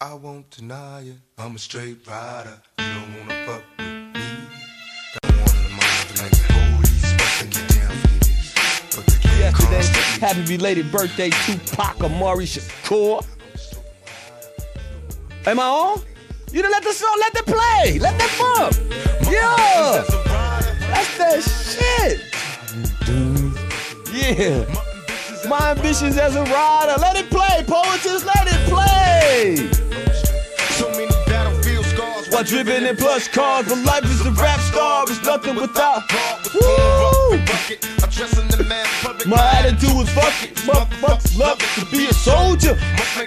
I won't deny you. I'm a straight rider. You don't wanna fuck with me. Got one in the mind like the police fucking get down for this. But they can't Yesterday, constantly. happy belated birthday, Tupac Amari Shakur. Am I on? You done let the song, let it play. Let that bump. Yeah. That's that shit. Yeah. My ambitions as a rider. Let it play, poetess, let it play. So many battlefield scars. While driven in plush cars, but life is a rap star. It's nothing without. Woo! My attitude is fuck it. Motherfuckers love to be a soldier.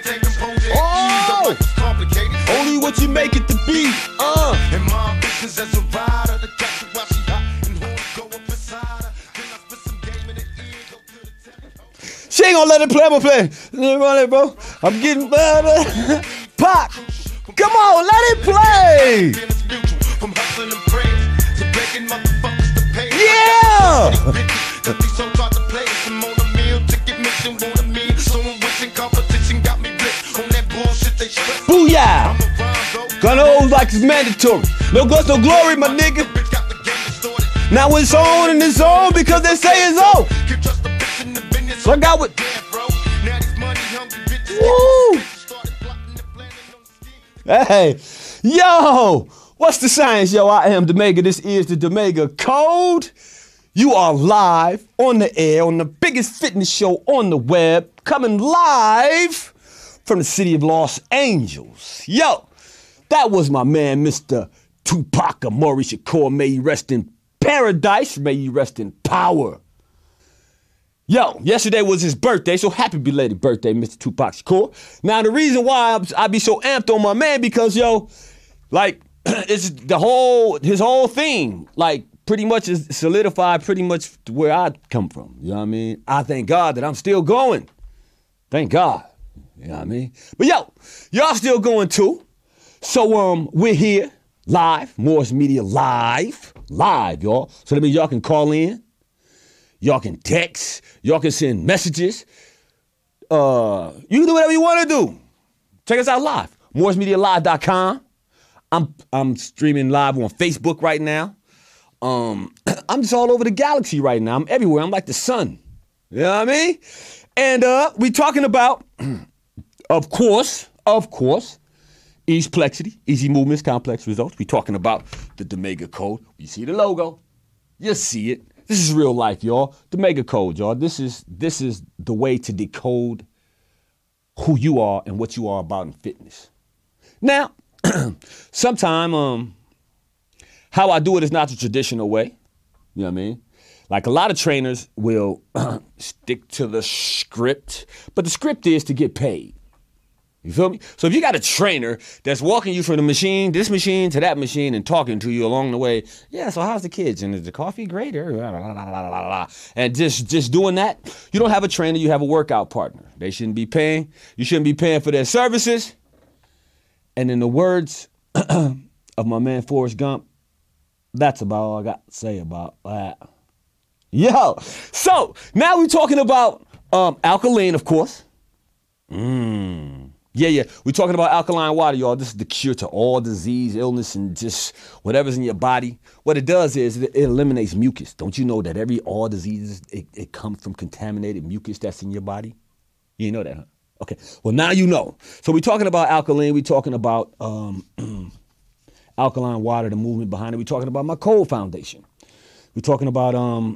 Oh! Only what you make it to be. And my ambitions as a rider. The catch while she hot and horns go up inside her. Then I spit some game in the ear, go to the temple. She ain't gonna let it play. I'm gonna play. Let it run it, bro. I'm getting better. Pop. Come on, let it play. From hustling and praise to begging motherfuckers to pay. Yeah. Cause these so hard to play. Some on a meal, ticket mission, want a meal. Someone wishing competition got me blitzed on that bullshit they stress. Booyah. I'm a rhyme, bro. Gonna hold like it's mandatory. No guts, no glory, my nigga. Bitch got the game distorted. Now it's on and it's on because they say it's on. Keep just a bitch in the business. So I got what. Damn, bro. Now these money hungry bitches. Woo. Started plotting and planning on the scheme. Hey, yo, what's the science, yo? I am Demega. This is the Demega Code. You are live on the air on the biggest fitness show on the web, coming live from the city of Los Angeles. Yo, that was my man, Mr. Tupac Amari Shakur. May you rest in paradise. May you rest in power. Yo, yesterday was his birthday, so happy belated birthday, Mr. Tupac Shakur. Now, the reason why I be so amped on my man, because, yo, like, it's his whole theme, like, pretty much is solidified pretty much where I come from. You know what I mean? I thank God that I'm still going. Thank God. You know what I mean? But, yo, y'all still going too. So, we're here, live, Morris Media live, y'all. So that means y'all can call in. Y'all can text. Y'all can send messages. You can do whatever you want to do. Check us out live. MorrisMediaLive.com. I'm streaming live on Facebook right now. I'm just all over the galaxy right now. I'm everywhere. I'm like the sun. You know what I mean? And we talking about, of course, Ease Plexity, Easy Movements, Complex Results. We talking about the Demega Code. You see the logo. You see it. This is real life, y'all. Demega Code, y'all. This is the way to decode who you are and what you are about in fitness. Now, sometime how I do it is not the traditional way. You know what I mean? Like a lot of trainers will stick to the script, but the script is to get paid. You feel me? So if you got a trainer that's walking you from the machine, this machine to that machine and talking to you along the way, yeah, so how's the kids? And is the coffee great? And just doing that, you don't have a trainer, you have a workout partner. They shouldn't be paying. You shouldn't be paying for their services. And in the words of my man Forrest Gump, that's about all I got to say about that. Yo, so now we're talking about alkaline, of course. Yeah. We're talking about alkaline water, y'all. This is the cure to all disease, illness, and just whatever's in your body. What it does is it eliminates mucus. Don't you know that all diseases, it comes from contaminated mucus that's in your body? You know that, huh? Okay. Well, now you know. So we're talking about alkaline. We're talking about alkaline water, the movement behind it. We're talking about my Cold Foundation. We're talking about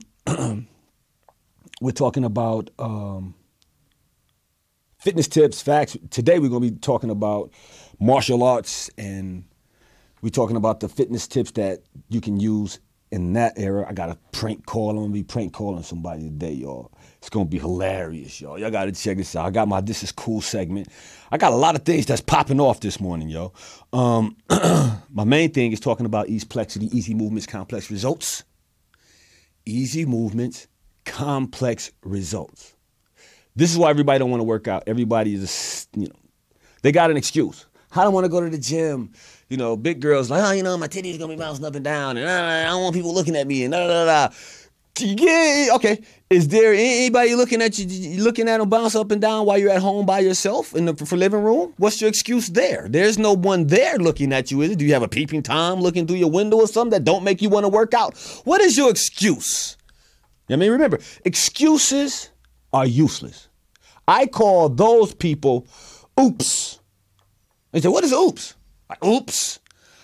fitness tips, facts. Today we're going to be talking about martial arts, and we're talking about the fitness tips that you can use in that era. I got a prank call. I'm going to be prank calling somebody today, y'all. It's going to be hilarious, y'all. Y'all got to check this out. I got my This Is Cool segment. I got a lot of things that's popping off this morning, yo. My main thing is talking about Ease Plexity, Easy Movements, Complex Results. Easy movements, complex results. This is why everybody don't want to work out. Everybody is, they got an excuse. I don't want to go to the gym. Big girls like, my titties going to be bouncing up and down, and I don't want people looking at me, and Yeah, okay. Is there anybody looking at you, looking at them bounce up and down while you're at home by yourself in the for living room? What's your excuse there? There's no one there looking at you, is it? Do you have a peeping Tom looking through your window or something that don't make you want to work out? What is your excuse? I mean, remember, excuses are useless. I call those people oops. They say, what is oops? Like, oops.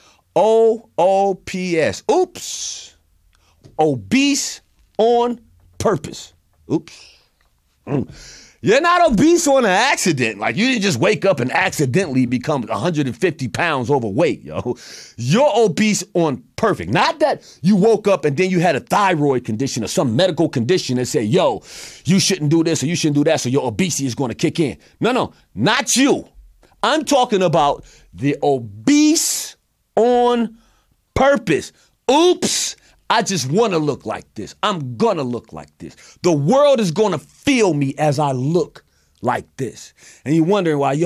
OOPS. Oops. Obese on purpose. Oops. You're not obese on an accident. Like, you didn't just wake up and accidentally become 150 pounds overweight, yo. You're obese on purpose. Not that you woke up and then you had a thyroid condition or some medical condition that said, yo, you shouldn't do this or you shouldn't do that, so your obesity is going to kick in. No, not you. I'm talking about the obese on purpose. Oops. I just want to look like this. I'm going to look like this. The world is going to feel me as I look like this. And you're wondering why,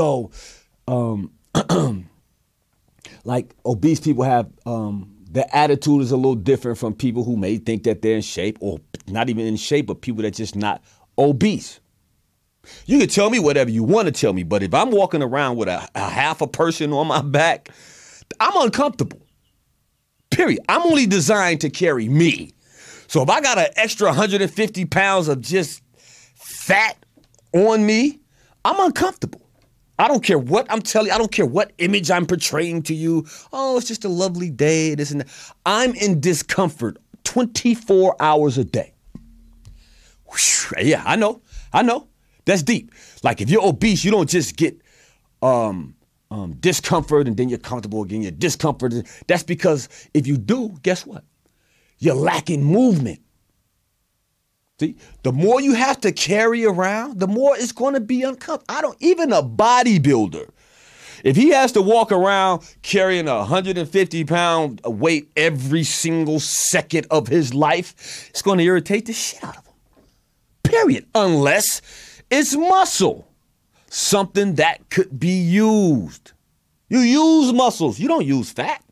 like obese people have, their attitude is a little different from people who may think that they're in shape, or not even in shape, but people that just not obese. You can tell me whatever you want to tell me, but if I'm walking around with a half a person on my back, I'm uncomfortable. Period. I'm only designed to carry me. So if I got an extra 150 pounds of just fat on me, I'm uncomfortable. I don't care what I'm telling you. I don't care what image I'm portraying to you. Oh, it's just a lovely day. This and that. I'm in discomfort 24 hours a day. Whew, yeah, I know. That's deep. Like if you're obese, you don't just get discomfort and then you're comfortable again. You're discomfort. That's because if you do, guess what? You're lacking movement. See, the more you have to carry around, the more it's going to be uncomfortable. Even a bodybuilder, if he has to walk around carrying a 150 pound weight every single second of his life, it's going to irritate the shit out of him. Period. Unless it's muscle. Something that could be used. You use muscles. You don't use fat.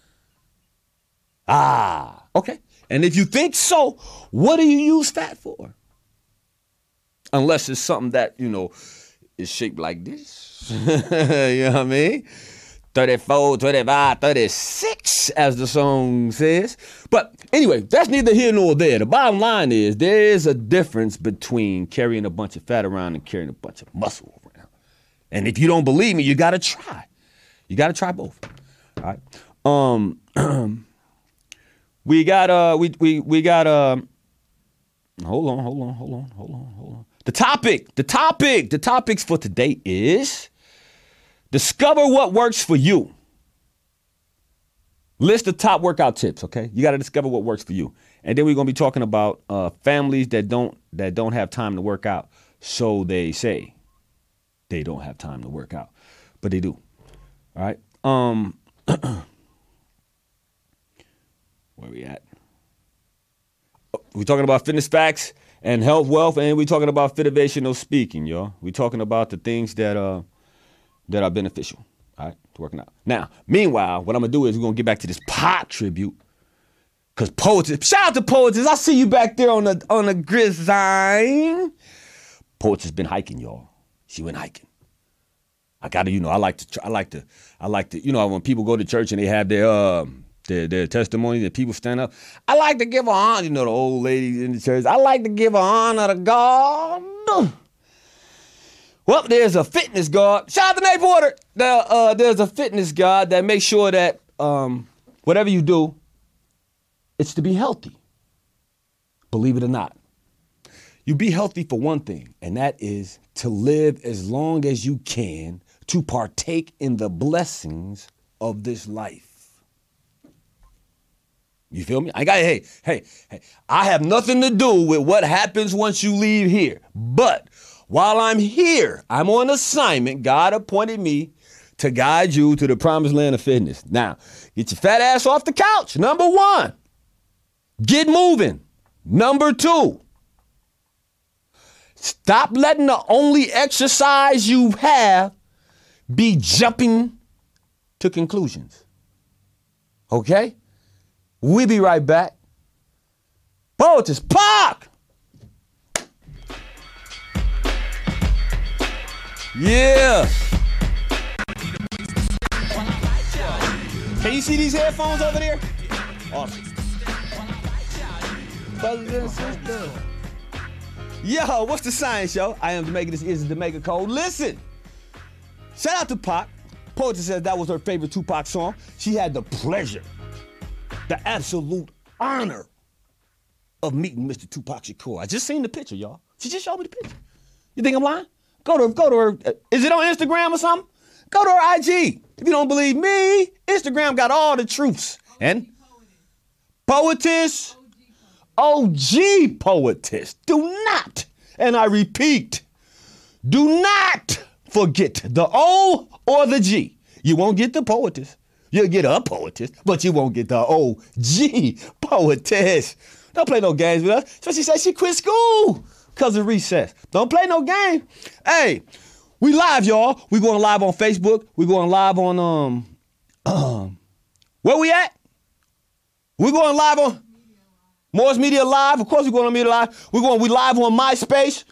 Okay. And if you think so, what do you use fat for? Unless it's something that, is shaped like this. You know what I mean? 34, 25, 36, as the song says. But anyway, that's neither here nor there. The bottom line is there is a difference between carrying a bunch of fat around and carrying a bunch of muscle around. And if you don't believe me, you got to try. You got to try both. All right. We got hold on. The topics for today is discover what works for you. List the top workout tips, okay? You got to discover what works for you. And then we're going to be talking about families that don't have time to work out. So they say they don't have time to work out, but they do. All right. Where we at? We're talking about fitness facts and health, wealth, and we're talking about motivational speaking, y'all. We're talking about the things that are beneficial, all right, to working out. Now, meanwhile, what I'm gonna do is we're gonna get back to this pot tribute, cause Poets, shout out to Poets. I see you back there on the gridiron. Poets has been hiking, y'all. She went hiking. I gotta, I like to, when people go to church and they have their testimony, that people stand up. I like to give honor, the old ladies in the church. I like to give honor to God. Well, there's a fitness guard. Shout out to Nate Porter. There's a fitness guard that makes sure that whatever you do, it's to be healthy. Believe it or not. You be healthy for one thing, and that is to live as long as you can to partake in the blessings of this life. You feel me? Hey, I have nothing to do with what happens once you leave here. But while I'm here, I'm on assignment. God appointed me to guide you to the promised land of fitness. Now, get your fat ass off the couch. Number one, get moving. Number two, stop letting the only exercise you have be jumping to conclusions. Okay? We'll be right back. Poetess Pac! Yeah! Can you see these headphones over there? Awesome. Brothers and sisters. Yo, what's the science, yo? I am Jamaica. This is the Jamaica Code. Listen. Shout out to Pac. Poetess says that was her favorite Tupac song. She had the pleasure, the absolute honor of meeting Mr. Tupac Shakur. I just seen the picture, y'all. She just showed me the picture. You think I'm lying? Go to her. Is it on Instagram or something? Go to her IG. If you don't believe me, Instagram got all the truths. And Poetess, OG Poetess. Do not, and I repeat, do not forget the O or the G. You won't get the Poetess. You'll get a Poetess, but you won't get the OG Poetess. Don't play no games with us. So she said she quit school because of recess. Don't play no game. Hey, we live, y'all. We going live on Facebook. We going live on where we at? We going live on Moore's Media Live. Of course, we're going on Media Live. We live on MySpace.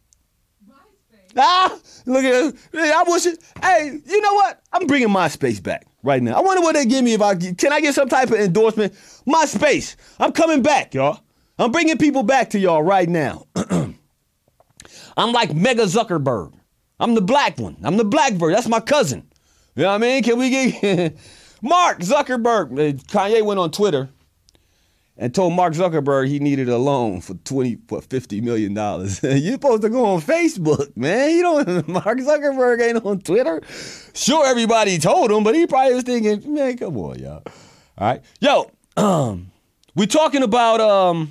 Look at it. I wish it. Hey, you know what? I'm bringing MySpace back right now. I wonder what they give me can I get some type of endorsement? MySpace. I'm coming back, y'all. I'm bringing people back to y'all right now. I'm like Mega Zuckerberg. I'm the black one. I'm the Blackbird. That's my cousin. You know what I mean? Can we get Mark Zuckerberg? Kanye went on Twitter and told Mark Zuckerberg he needed a loan for $50 million. You're supposed to go on Facebook, man. You don't. Mark Zuckerberg ain't on Twitter. Sure, everybody told him, but he probably was thinking, man, come on, y'all. All right, yo, we're talking about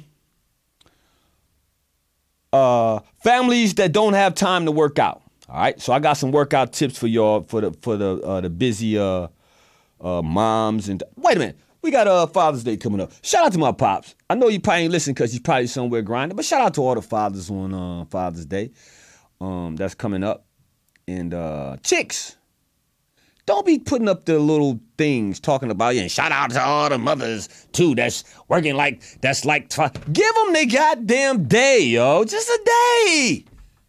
families that don't have time to work out. All right, so I got some workout tips for y'all for the busy moms. And wait a minute, we got Father's Day coming up. Shout out to my pops. I know you probably ain't listening because he's probably somewhere grinding, but shout out to all the fathers on Father's Day that's coming up. And chicks, don't be putting up the little things talking about you. And shout out to all the mothers too that's working give them their goddamn day, yo, just a day.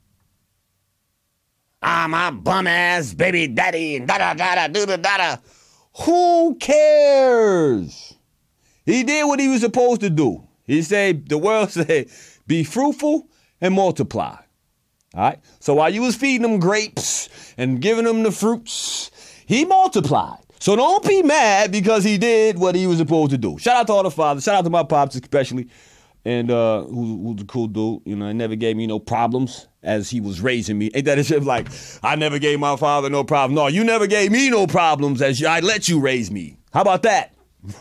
My bum ass baby daddy and da-da. Who cares? He did what he was supposed to do. He said, the world said, be fruitful and multiply. All right? So while you was feeding them grapes and giving them the fruits, he multiplied. So don't be mad because he did what he was supposed to do. Shout out to all the fathers. Shout out to my pops especially. And who's a cool dude. You know, he never gave me no problems as he was raising me. Ain't that a shit like, I never gave my father no problem. No, you never gave me no problems as I let you raise me. How about that?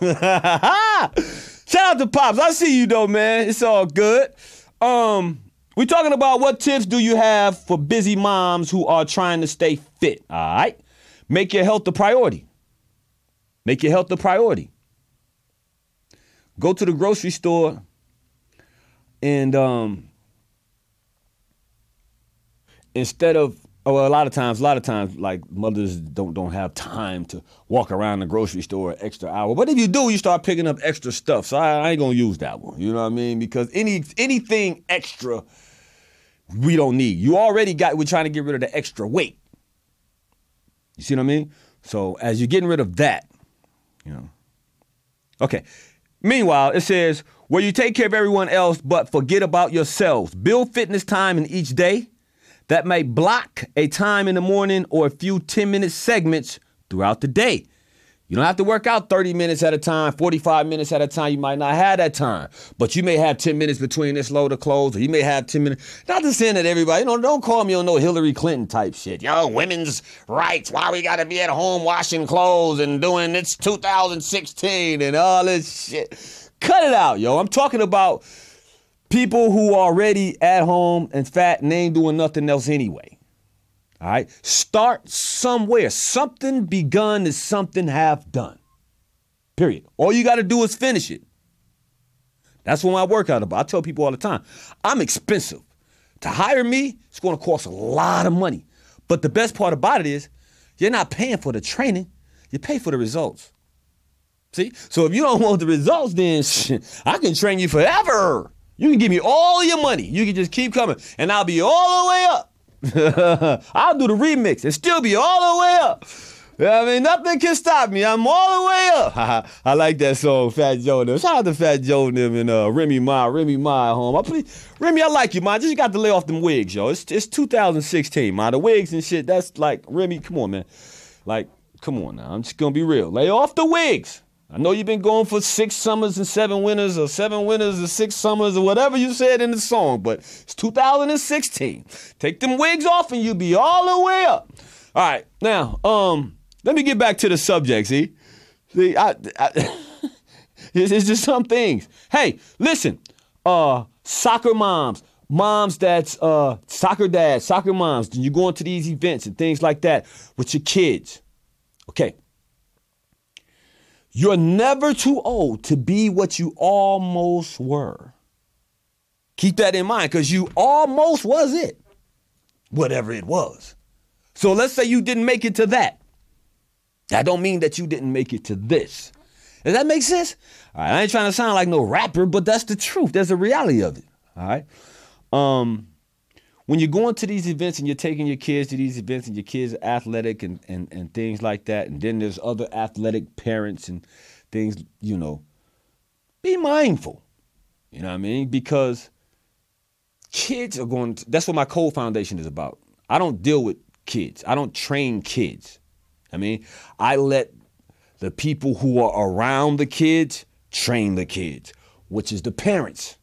Shout out to Pops. I see you though, man. It's all good. We're talking about what tips do you have for busy moms who are trying to stay fit, all right? Make your health a priority. Make your health a priority. Go to the grocery store and instead of, a lot of times, like mothers don't have time to walk around the grocery store an extra hour. But if you do, you start picking up extra stuff. So I ain't gonna use that one. You know what I mean? Because anything extra, we don't need. We're trying to get rid of the extra weight. You see what I mean? So as you're getting rid of that, you know. Okay. Meanwhile, it says, where you take care of everyone else but forget about yourselves. Build fitness time in each day. That may block a time in the morning or a few 10-minute segments throughout the day. You don't have to work out 30 minutes at a time, 45 minutes at a time. You might not have that time, but you may have 10 minutes between this load of clothes, or you may have 10 minutes. Not to say that everybody, don't call me on no Hillary Clinton type shit. Yo, women's rights, why we got to be at home washing clothes and doing it's 2016 and all this shit. Cut it out, yo. I'm talking about people who are already at home and fat and ain't doing nothing else anyway. All right? Start somewhere. Something begun is something half done. Period. All you got to do is finish it. That's what my workout about. I tell people all the time, I'm expensive. To hire me, it's going to cost a lot of money. But the best part about it is you're not paying for the training. You pay for the results. See? So if you don't want the results, then I can train you forever. You can give me all your money. You can just keep coming, and I'll be all the way up. I'll do the remix and still be all the way up. I mean, nothing can stop me. I'm all the way up. I like that song, Fat Joe and them. Shout out to Fat Joe and them and Remy Ma at home. Remy, I like you, man. Just got to lay off them wigs, yo. It's 2016, man. The wigs and shit, that's like, Remy, come on, man. Like, come on now. I'm just going to be real. Lay off the wigs. I know you've been going for 6 summers and 7 winters, or 7 winters and 6 summers, or whatever you said in the song, but it's 2016. Take them wigs off and you'll be all the way up. All right, now, let me get back to the subject, see, it's just some things. Hey, listen, soccer moms that's soccer dads, soccer moms, you go into these events and things like that with your kids, okay? You're never too old to be what you almost were. Keep that in mind, because you almost was it, whatever it was. So let's say you didn't make it to that. That don't mean that you didn't make it to this. Does that make sense? All right, I ain't trying to sound like no rapper, but that's the truth. There's a reality of it. All right. When you're going to these events and you're taking your kids to these events and your kids are athletic and things like that, and then there's other athletic parents and things, you know, be mindful. You know what I mean? Because kids are going to, that's what my Code Foundation is about. I don't deal with kids. I don't train kids. I mean, I let the people who are around the kids train the kids, which is the parents.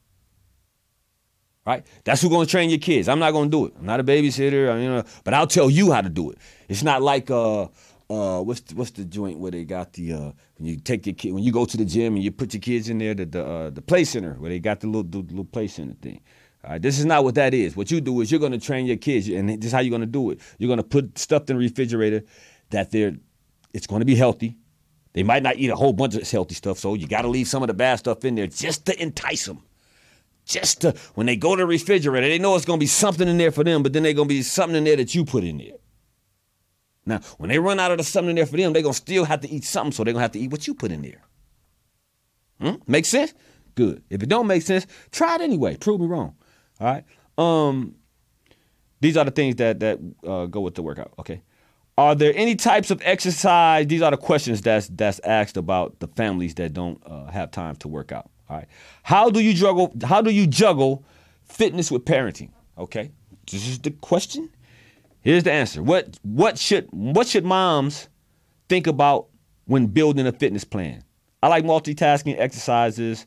Right? That's who's going to train your kids. I'm not going to do it. I'm not a babysitter, but I'll tell you how to do it. It's not like what's the joint where they got the when you take your kid, when you go to the gym and you put your kids in there, the play center where they got the little play center thing. All right, this is not what that is. What you do is you're going to train your kids, and this is how you're going to do it. You're going to put stuff in the refrigerator that it's going to be healthy. They might not eat a whole bunch of healthy stuff, so you got to leave some of the bad stuff in there just to entice them. Just to, when they go to the refrigerator, they know it's going to be something in there for them, but then there's going to be something in there that you put in there. Now, when they run out of the something in there for them, they're going to still have to eat something, so they're going to have to eat what you put in there. Make sense? Good. If it don't make sense, try it anyway. Prove me wrong. All right? These are the things that go with the workout, okay? Are there any types of exercise? These are the questions that's asked about the families that don't have time to work out. All right. How do you juggle fitness with parenting? Okay. This is the question. Here's the answer. What should moms think about when building a fitness plan? I like multitasking exercises.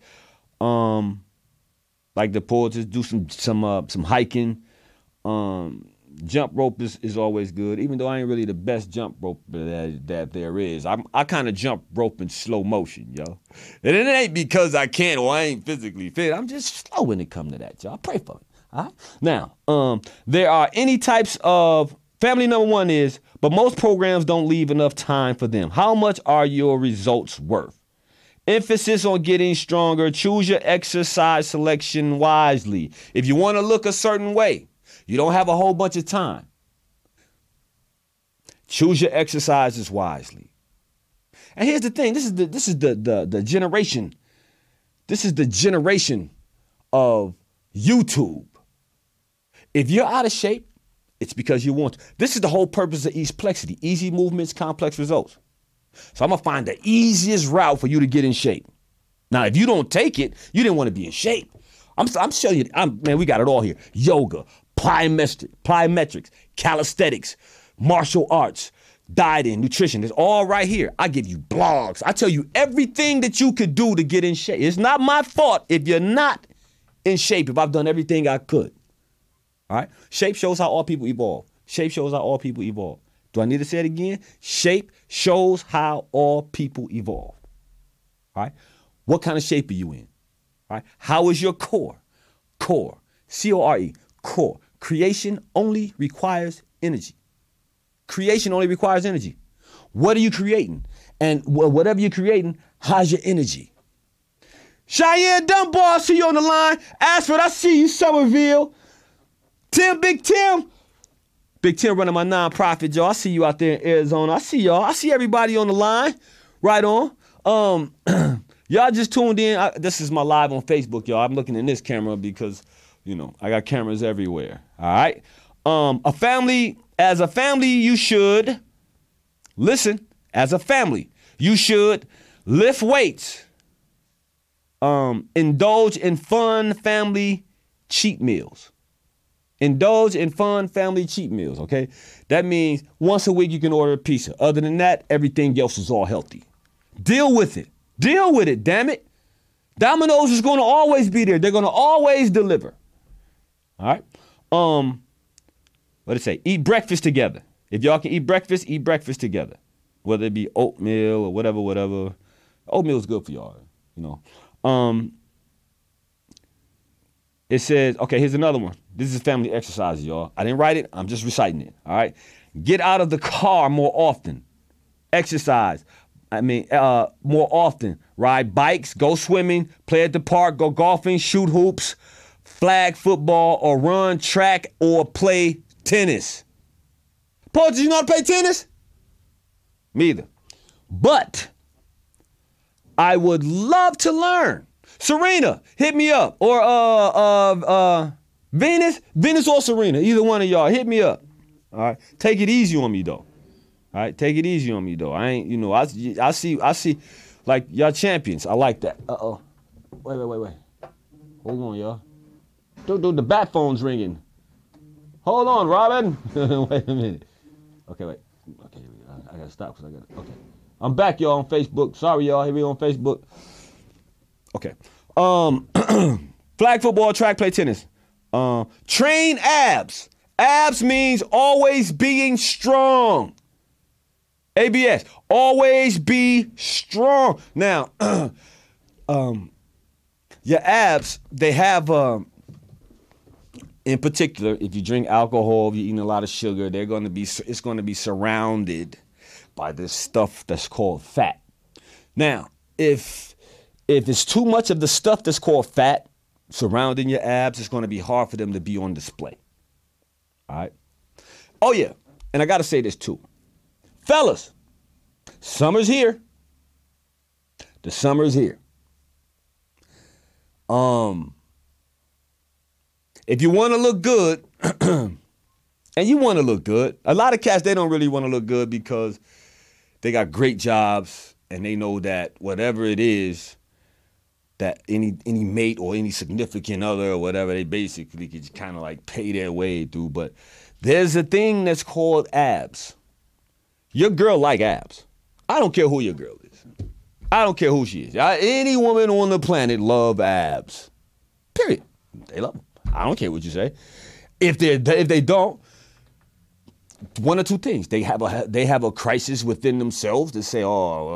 Like the pull, just do some hiking. Jump rope is always good, even though I ain't really the best jump rope that there is. I kind of jump rope in slow motion, yo. And it ain't because I can't or I ain't physically fit. I'm just slow when it comes to that, y'all. Pray for me. All right? Now, there are any types of, family number one is, but most programs don't leave enough time for them. How much are your results worth? Emphasis on getting stronger. Choose your exercise selection wisely. If you want to look a certain way, you don't have a whole bunch of time, choose your exercises wisely. And here's the thing. This is the generation. This is the generation of YouTube. If you're out of shape, it's because you want to. This is the whole purpose of Eastplexity. Easy movements, complex results. So I'm going to find the easiest route for you to get in shape. Now, if you don't take it, you didn't want to be in shape. I'm showing you, man, we got it all here. Yoga, plyometrics, calisthenics, martial arts, dieting, nutrition. It's all right here. I give you blogs. I tell you everything that you could do to get in shape. It's not my fault if you're not in shape, if I've done everything I could. All right? Shape shows how all people evolve. Shape shows how all people evolve. Do I need to say it again? Shape shows how all people evolve. All right? What kind of shape are you in? All right? How is your core? Core. C-O-R-E. Core. Creation only requires energy. Creation only requires energy. What are you creating? And whatever you're creating, how's your energy? Cheyenne Dunbar, I see you on the line. Ashford, I see you, Somerville. Big Tim running my nonprofit, y'all. I see you out there in Arizona. I see y'all. I see everybody on the line. Right on. Y'all just tuned in. This is my live on Facebook, y'all. I'm looking in this camera because, I got cameras everywhere. All right. As a family, you should listen. As a family, you should lift weights. Indulge in fun family cheat meals. Indulge in fun family cheat meals, okay? That means once a week you can order a pizza. Other than that, everything else is all healthy. Deal with it. Deal with it, damn it. Domino's is going to always be there. They're going to always deliver. All right? What did it say? Eat breakfast together. If y'all can eat breakfast together. Whether it be oatmeal or whatever. Oatmeal is good for y'all, It says, okay, here's another one. This is family exercises, y'all. I didn't write it. I'm just reciting it. All right. Get out of the car more often. Exercise. More often. Ride bikes, go swimming, play at the park, go golfing, shoot hoops, flag football, or run track, or play tennis. Paul, did you know how to play tennis? Me either. But I would love to learn. Serena, hit me up. Or Venus or Serena, either one of y'all, hit me up. All right, take it easy on me though. All right, take it easy on me though. I ain't, I see, like y'all champions. I like that. Wait. Hold on, y'all. The bat phone's ringing. Hold on, Robin. Wait a minute. Okay, wait. Okay, I gotta stop because okay. I'm back, y'all, on Facebook. Sorry, y'all. Here we on Facebook. Okay. Flag football, track, play tennis. Train abs. Abs means always being strong. ABS. Always be strong. Now, your abs, they have, in particular, if you drink alcohol, if you're eating a lot of sugar, it's going to be surrounded by this stuff that's called fat. Now, if it's too much of the stuff that's called fat surrounding your abs, it's going to be hard for them to be on display. All right? Oh, yeah. And I got to say this, too. Fellas, summer's here. The summer's here. If you want to look good, and you want to look good, a lot of cats, they don't really want to look good because they got great jobs and they know that whatever it is that any mate or any significant other or whatever, they basically could kind of like pay their way through. But there's a thing that's called abs. Your girl like abs. I don't care who your girl is. I don't care who she is. Any woman on the planet love abs. Period. They love them. I don't care what you say. If they don't, one or two things. They have a crisis within themselves to say,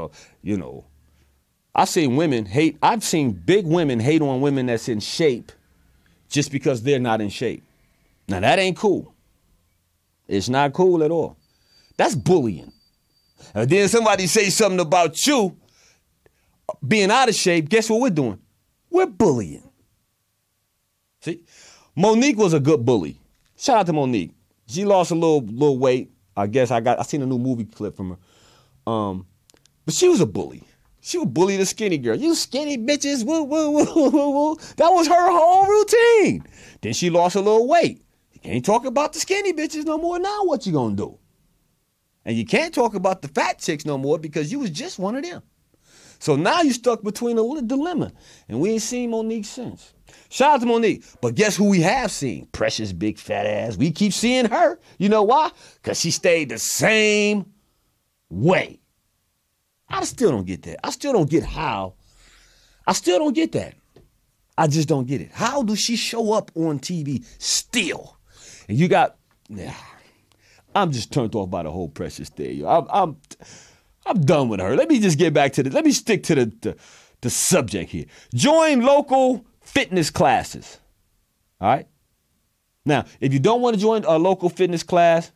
I've seen big women hate on women that's in shape just because they're not in shape. Now that ain't cool. It's not cool at all. That's bullying. And then somebody say something about you being out of shape. Guess what we're doing? We're bullying. See? Monique was a good bully. Shout out to Monique. She lost a little weight. I guess I seen a new movie clip from her. But she was a bully. She would bully the skinny girl. You skinny bitches, woo, woo, woo, woo, woo. That was her whole routine. Then she lost a little weight. You can't talk about the skinny bitches no more. Now what you gonna do? And you can't talk about the fat chicks no more because you was just one of them. So now you stuck between a dilemma. And we ain't seen Monique since. Shout out to Monique. But guess who we have seen? Precious big fat ass. We keep seeing her. You know why? Because she stayed the same way. I still don't get that. I still don't get how. I still don't get that. I just don't get it. How does she show up on TV still? And you got, I'm just turned off by the whole Precious thing. I'm done with her. Let me just get back to let me stick to the subject here. Join local fitness classes. All right. Now, if you don't want to join a local fitness class,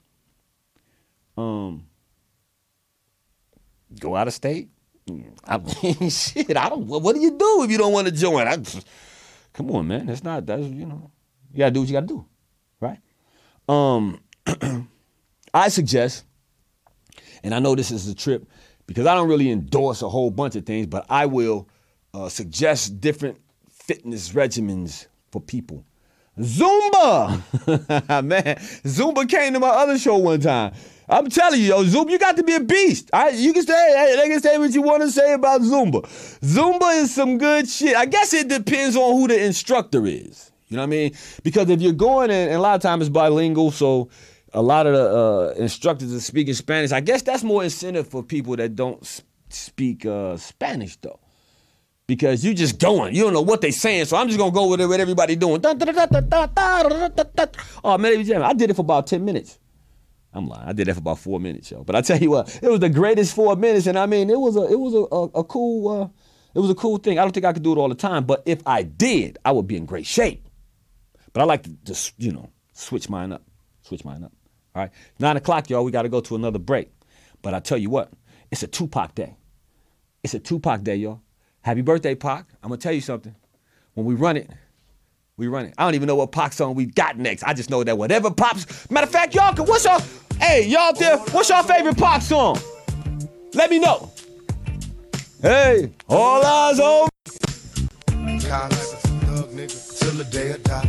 go out of state. I mean, shit. What do you do if you don't want to join? Come on, man. That's you gotta do what you gotta do, right? I suggest, and I know this is a trip because I don't really endorse a whole bunch of things, but I will suggests different fitness regimens for people. Zumba, man, Zumba came to my other show one time. I'm telling you, yo, Zumba, you got to be a beast. You can say, they can say what you want to say about Zumba. Zumba is some good shit. I guess it depends on who the instructor is. You know what I mean? Because if you're going, and a lot of times it's bilingual, so a lot of the instructors are speaking Spanish. I guess that's more incentive for people that don't speak Spanish, though. Because you just going. You don't know what they saying, so I'm just going to go with what everybody doing. Oh, man, I did it for about 10 minutes. I'm lying. I did that for about 4 minutes, yo. But I tell you what, it was the greatest 4 minutes, and I mean, it was a cool thing. I don't think I could do it all the time, but if I did, I would be in great shape. But I like to just, switch mine up. All right, 9 o'clock, y'all. We got to go to another break. But I tell you what, it's a Tupac day. It's a Tupac day, y'all. Happy birthday, Pac. I'm going to tell you something. When we run it. I don't even know what Pac song we got next. I just know that whatever pops. Matter of fact, y'all, y'all out there, what's your favorite Pac song? Let me know. Hey, all eyes on me. Till the day I die.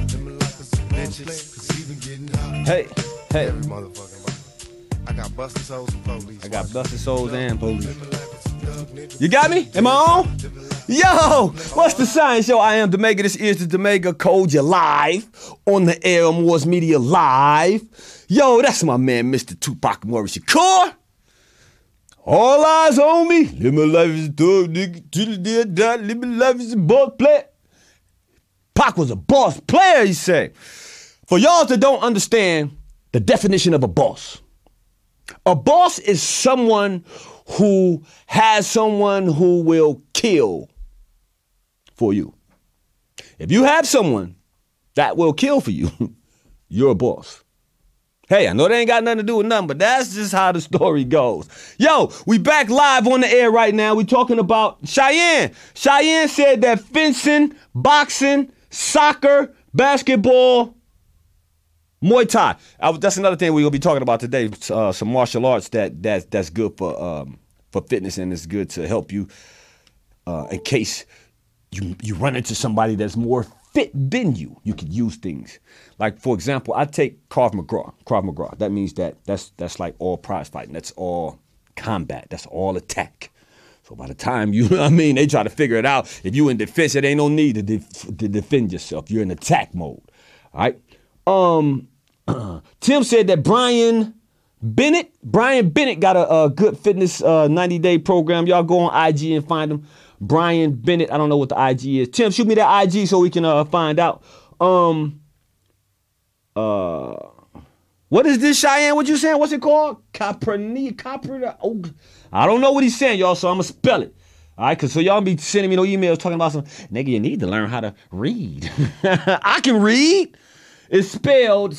Hey. Every motherfucking body. I got busted souls and police. I got busted souls and police. You got me? Am I on? Yo, what's the science? Yo, I am Demega. This is the Demega Code. You're live on the air on Moors Media Live. Yo, that's my man, Mr. Tupac Amaru Shakur. All eyes on me. Live my life as a dog, nigga. Till the day I die. Live my life as a boss player. Pac was a boss player, he said. For y'all that don't understand the definition of a boss is someone who has someone who will kill for you. If you have someone that will kill for you, you're a boss. Hey, I know they ain't got nothing to do with nothing, but that's just how the story goes. Yo, we back live on the air right now. We talking about Cheyenne. Cheyenne said that fencing, boxing, soccer, basketball, Muay Thai. That's another thing we're gonna be talking about today. Some martial arts that's good for fitness, and it's good to help you in case you run into somebody that's more fit than you. You could use things like, for example, I take Krav Maga. Krav Maga. That means that's like all prize fighting. That's all combat. That's all attack. So by the time they try to figure it out. If you in defense, it ain't no need to defend yourself. You're in attack mode. All right. Tim said that Brian Bennett got a good fitness 90-day program. Y'all go on IG and find him. Brian Bennett. I don't know what the IG is. Tim, shoot me that IG so we can find out. What is this, Cheyenne? What you saying? What's it called? Oh, I don't know what he's saying, y'all, so I'm going to spell it. All right, so y'all be sending me no emails talking about some, nigga, you need to learn how to read. I can read. It's spelled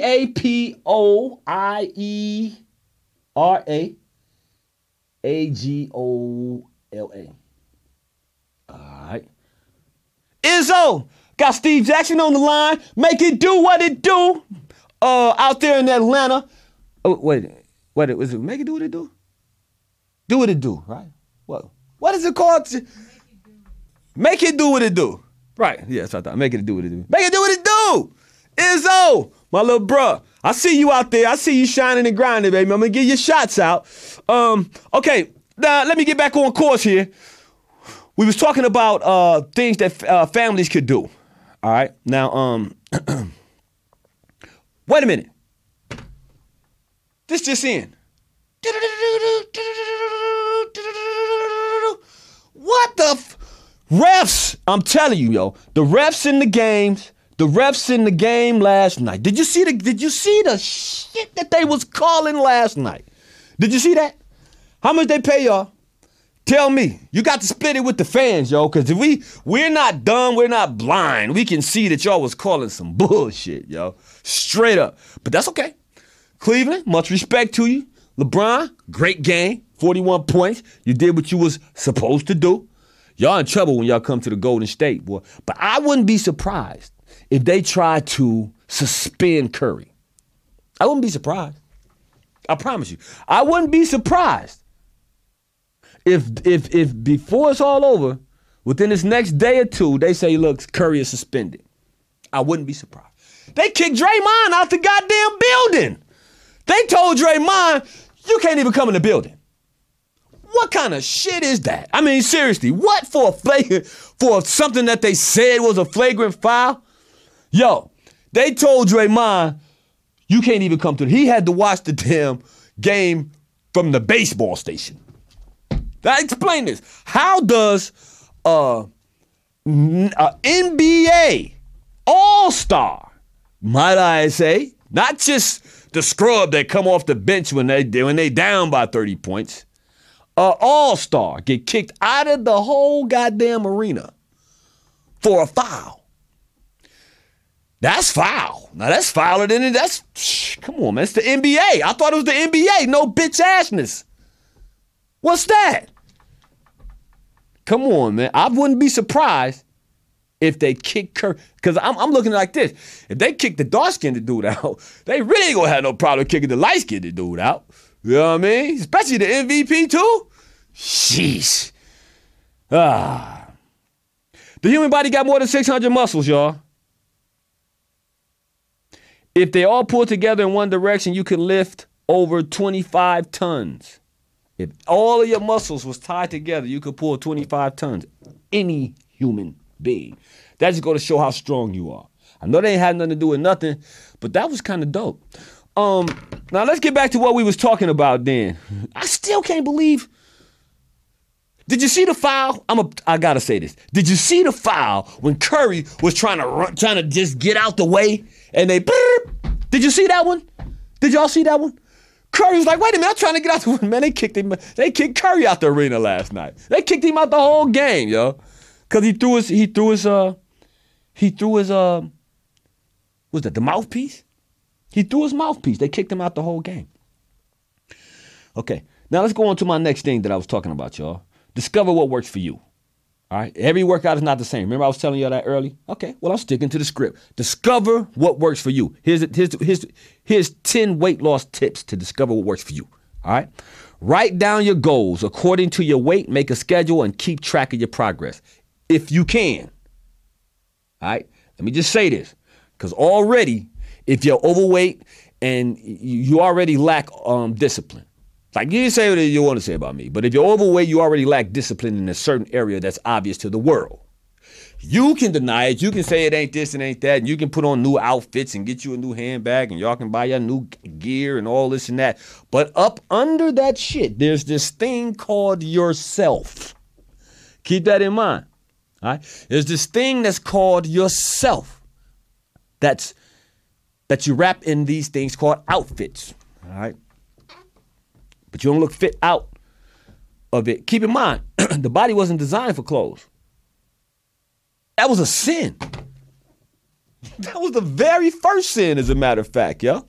CAPOIERAAGOLA. All right. Izzo got Steve Jackson on the line. Make it do what it do. Out there in Atlanta. Oh, wait, was it make it do what it do? Do what it do, right? What is it called? Make it do what it do. Right. Yes, I thought. Make it do what it do. Make it do what it do. Izzo, my little bruh. I see you out there. I see you shining and grinding, baby. I'm going to give you shots out. Okay, now let me get back on course here. We was talking about things that families could do. All right? Now, wait a minute. This just in. What the refs? I'm telling you, yo. The refs in the games. The refs in the game last night. Did you see the shit that they was calling last night? Did you see that? How much they pay y'all? Tell me. You got to split it with the fans, yo, because if we're not dumb, we're not blind. We can see that y'all was calling some bullshit, yo. Straight up. But that's okay. Cleveland, much respect to you. LeBron, great game. 41 points. You did what you was supposed to do. Y'all in trouble when y'all come to the Golden State, boy. But I wouldn't be surprised if they try to suspend Curry. I wouldn't be surprised. I promise you. I wouldn't be surprised if before it's all over, Within this next day or two, they say, look, Curry is suspended. I wouldn't be surprised. They kicked Draymond out the goddamn building. They told Draymond, you can't even come in the building. What kind of shit is that? I mean, seriously, what for something that they said was a flagrant foul? Yo, they told Draymond, you can't even come to it. He had to watch the damn game from the baseball station. Now, explain this. How does NBA all-star, might I say, not just the scrub that come off the bench when they down by 30 points, all-star get kicked out of the whole goddamn arena for a foul? That's foul. Now that's fouler than it. Come on, man. It's the NBA. I thought it was the NBA. No bitch assness. What's that? Come on, man. I wouldn't be surprised if they kick Curry. Because I'm looking like this. If they kick the dark-skinned dude out, they really ain't going to have no problem kicking the light-skinned dude out. You know what I mean? Especially the MVP, too. Sheesh. The human body got more than 600 muscles, y'all. If they all pull together in one direction, you can lift over 25 tons. If all of your muscles was tied together, you could pull 25 tons. Any human being. That just go to show how strong you are. I know they ain't had nothing to do with nothing, but that was kind of dope. Now let's get back to what we was talking about then. I still can't believe. Did you see the foul? I gotta say this. Did you see the foul when Curry was trying to just get out the way and they? Did you see that one? Did y'all see that one? Curry was like, wait a minute, I'm trying to get out the way. Man, they kicked him. They kicked Curry out the arena last night. They kicked him out the whole game, yo, because he threw his was that the mouthpiece? He threw his mouthpiece. They kicked him out the whole game. Okay, now let's go on to my next thing that I was talking about, y'all. Discover what works for you. All right, every workout is not the same. Remember I was telling you that early? Okay, well, I'm sticking to the script. Discover what works for you. Here's 10 weight loss tips to discover what works for you. All right, write down your goals according to your weight, make a schedule, and keep track of your progress if you can. All right, let me just say this, because already, if you're overweight and you already lack discipline, like you say what you want to say about me, but if you're overweight, you already lack discipline in a certain area that's obvious to the world. You can deny it. You can say it ain't this and ain't that. And you can put on new outfits and get you a new handbag and y'all can buy your new gear and all this and that. But up under that shit, there's this thing called yourself. Keep that in mind. All right? There's this thing that's called yourself. That you wrap in these things called outfits. All right? But you don't look fit out of it. Keep in mind, the body wasn't designed for clothes. That was a sin. That was the very first sin, as a matter of fact, yo.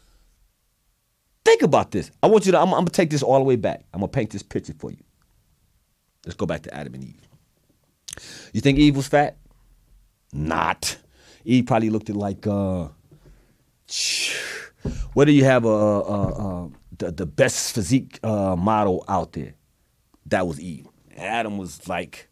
Think about this. I'm going to take this all the way back. I'm going to paint this picture for you. Let's go back to Adam and Eve. You think Eve was fat? Not. Eve probably looked at like, what do you have, the best physique model out there? That was Eve. Adam was like,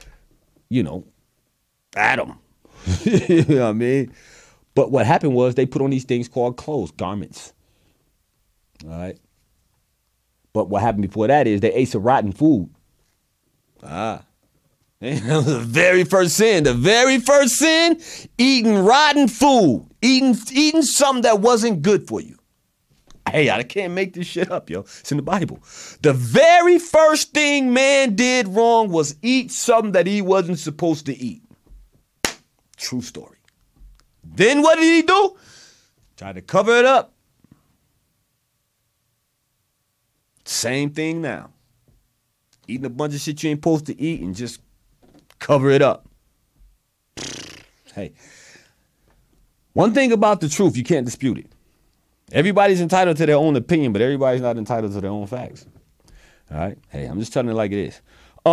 Adam. You know what I mean? But what happened was they put on these things called clothes, garments. All right? But what happened before that is they ate some rotten food. That was the very first sin. The very first sin, eating rotten food. Eating something that wasn't good for you. Hey, I can't make this shit up, yo. It's in the Bible. The very first thing man did wrong was eat something that he wasn't supposed to eat. True story. Then what did he do? Tried to cover it up. Same thing now. Eating a bunch of shit you ain't supposed to eat and just cover it up. Hey, one thing about the truth, you can't dispute it. Everybody's entitled to their own opinion, but everybody's not entitled to their own facts. All right? Hey, I'm just telling it like it is.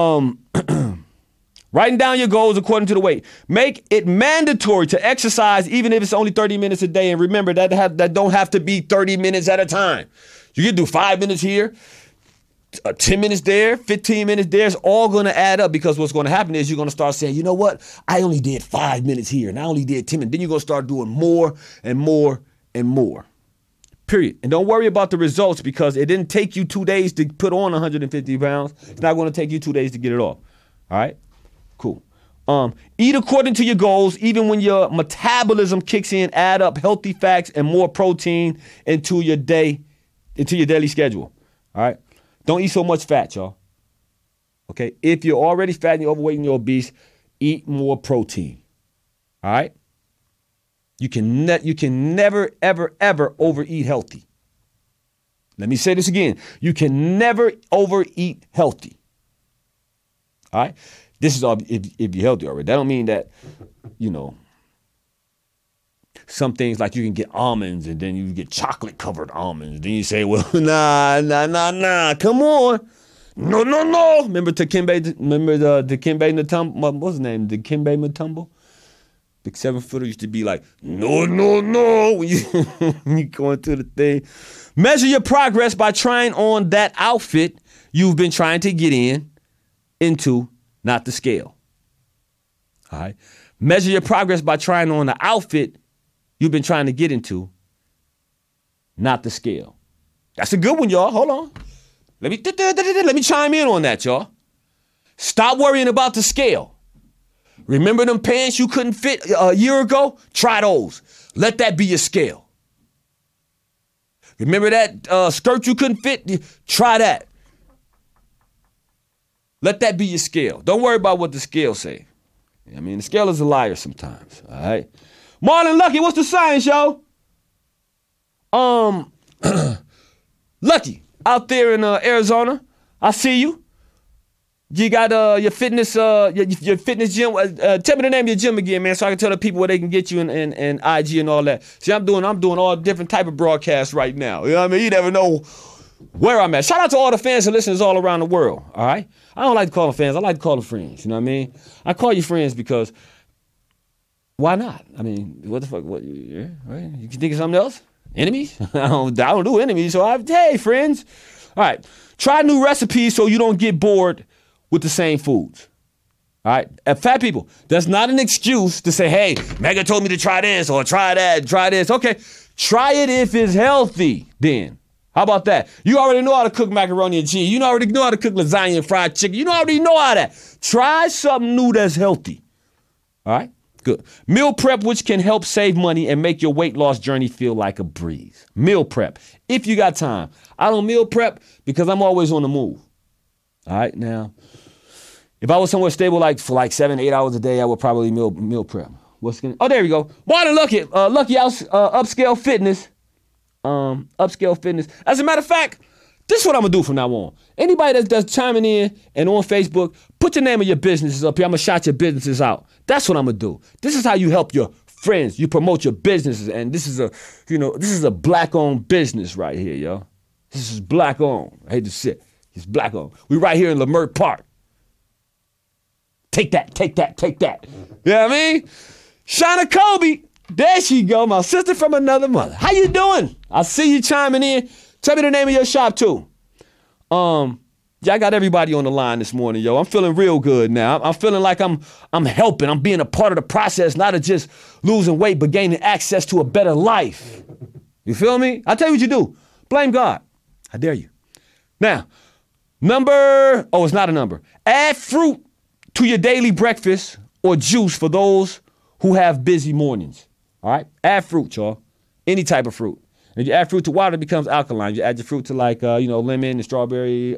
Writing down your goals according to the weight. Make it mandatory to exercise even if it's only 30 minutes a day. And remember, that don't have to be 30 minutes at a time. You can do 5 minutes here, 10 minutes there, 15 minutes there, it's all going to add up, because what's going to happen is you're going to start saying, you know what? I only did 5 minutes here and I only did 10 minutes. Then you're going to start doing more and more and more. Period. And don't worry about the results, because it didn't take you 2 days to put on 150 pounds. It's not going to take you 2 days to get it off. All right? Cool. Eat according to your goals, even when your metabolism kicks in. Add up healthy fats and more protein into your daily schedule. All right? Don't eat so much fat, y'all. Okay? If you're already fat and you're overweight and you're obese, eat more protein. All right? You can never, ever, ever overeat healthy. Let me say this again. You can never overeat healthy. All right? This is all if you're healthy already. That don't mean that, some things like you can get almonds and then you get chocolate covered almonds. Then you say, well, nah. Come on. No. Remember Dikembe Mutombo? What's his name? Dikembe Mutombo? The 7-footer used to be like, no. When you go into the thing. Measure your progress by trying on that outfit you've been trying to get into, not the scale. All right. Measure your progress by trying on the outfit you've been trying to get into, not the scale. That's a good one, y'all. Hold on. Let me chime in on that, y'all. Stop worrying about the scale. Remember them pants you couldn't fit a year ago? Try those. Let that be your scale. Remember that skirt you couldn't fit? Try that. Let that be your scale. Don't worry about what the scale say. I mean, the scale is a liar sometimes. All right. Marlon Lucky, what's the science, yo? Lucky, out there in Arizona, I see you. You got your fitness your fitness gym. Tell me the name of your gym again, man, so I can tell the people where they can get you and IG and all that. See, I'm doing all different type of broadcasts right now. You know what I mean? You never know where I'm at. Shout out to all the fans and listeners all around the world. All right. I don't like to call them fans. I like to call them friends. You know what I mean? I call you friends because why not? I mean, what the fuck? What? Yeah, right? You can think of something else? Enemies? I don't do enemies. So hey, friends. All right. Try new recipes so you don't get bored with the same foods. All right. Fat people, that's not an excuse to say, hey, Mega told me to try this or try that, try this. Okay. Try it if it's healthy then. How about that? You already know how to cook macaroni and cheese. You already know how to cook lasagna and fried chicken. You already know how that. Try something new that's healthy. All right. Good. Meal prep, which can help save money and make your weight loss journey feel like a breeze. Meal prep, if you got time. I don't meal prep because I'm always on the move. All right, now, if I was somewhere stable for 7-8 hours a day, I would probably meal prep. Oh, there you go. Martin Lucky, Upscale Fitness. Upscale Fitness. As a matter of fact, this is what I'm going to do from now on. Anybody that's chiming in and on Facebook, put the name of your businesses up here. I'm going to shout your businesses out. That's what I'm going to do. This is how you help your friends. You promote your businesses. And this is a black-owned business right here, yo. This is black-owned. I hate to say it. It's black-owned. We right here in Leimert Park. Take that. You know what I mean? Shauna Kobe. There she go, my sister from another mother. How you doing? I see you chiming in. Tell me the name of your shop, too. Yeah, I got everybody on the line this morning, yo. I'm feeling real good now. I'm feeling like I'm helping. I'm being a part of the process, not of just losing weight, but gaining access to a better life. You feel me? I'll tell you what you do. Blame God. I dare you. Now, it's not a number. Add fruit to your daily breakfast or juice for those who have busy mornings. All right? Add fruit, y'all. Any type of fruit. If you add fruit to water, it becomes alkaline. You add your fruit to lemon and strawberry,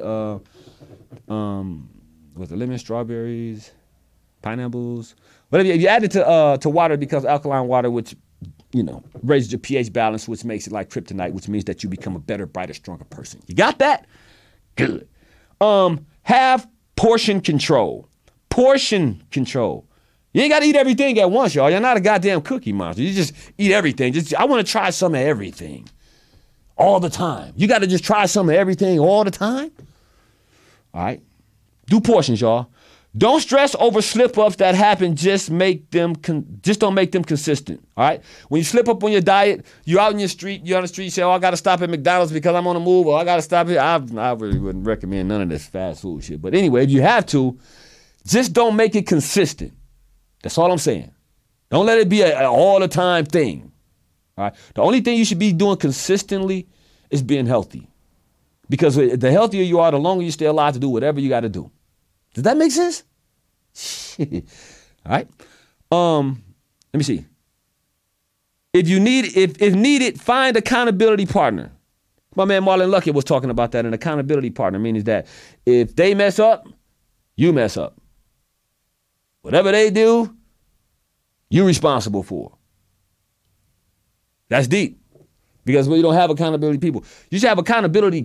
lemon, strawberries, pineapples, whatever. If you add it to water, it becomes alkaline water, which, raises your pH balance, which makes it like kryptonite, which means that you become a better, brighter, stronger person. You got that? Good. Have portion control. Portion control. You ain't got to eat everything at once, y'all. You're not a goddamn cookie monster. You just eat everything. I want to try some of everything all the time. You got to just try some of everything all the time. All right. Do portions, y'all. Don't stress over slip-ups that happen. Just don't make them consistent. All right. When you slip up on your diet, you're out in your street. You're on the street. You say, "Oh, I got to stop at McDonald's because I'm on the move," or "I got to stop here." I really wouldn't recommend none of this fast food shit. But anyway, if you have to, just don't make it consistent. That's all I'm saying. Don't let it be an all the time thing. All right. The only thing you should be doing consistently is being healthy, because the healthier you are, the longer you stay alive to do whatever you got to do. Does that make sense? All right. Let me see. If needed, find accountability partner. My man Marlon Luckett was talking about that. An accountability partner means that if they mess up, you mess up. Whatever they do, you're responsible for. That's deep. Because when you don't have accountability people, you should have accountability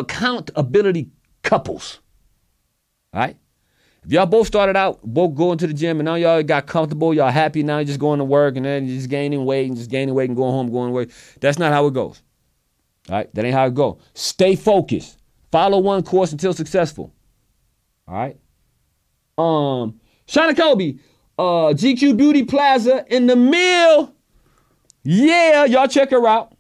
couples. All right? If y'all both started out, both going to the gym, and now y'all got comfortable, y'all happy, now you're just going to work, and then you're just gaining weight and going home, going away. That's not how it goes. All right? That ain't how it goes. Stay focused. Follow one course until successful. All right? Shauna Kobe, GQ Beauty Plaza in the Mill. Yeah, y'all check her out.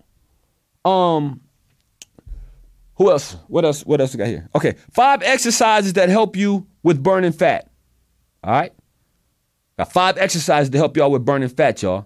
Who else? What else we got here? Okay, 5 exercises that help you with burning fat. All right? Got 5 exercises to help y'all with burning fat, y'all.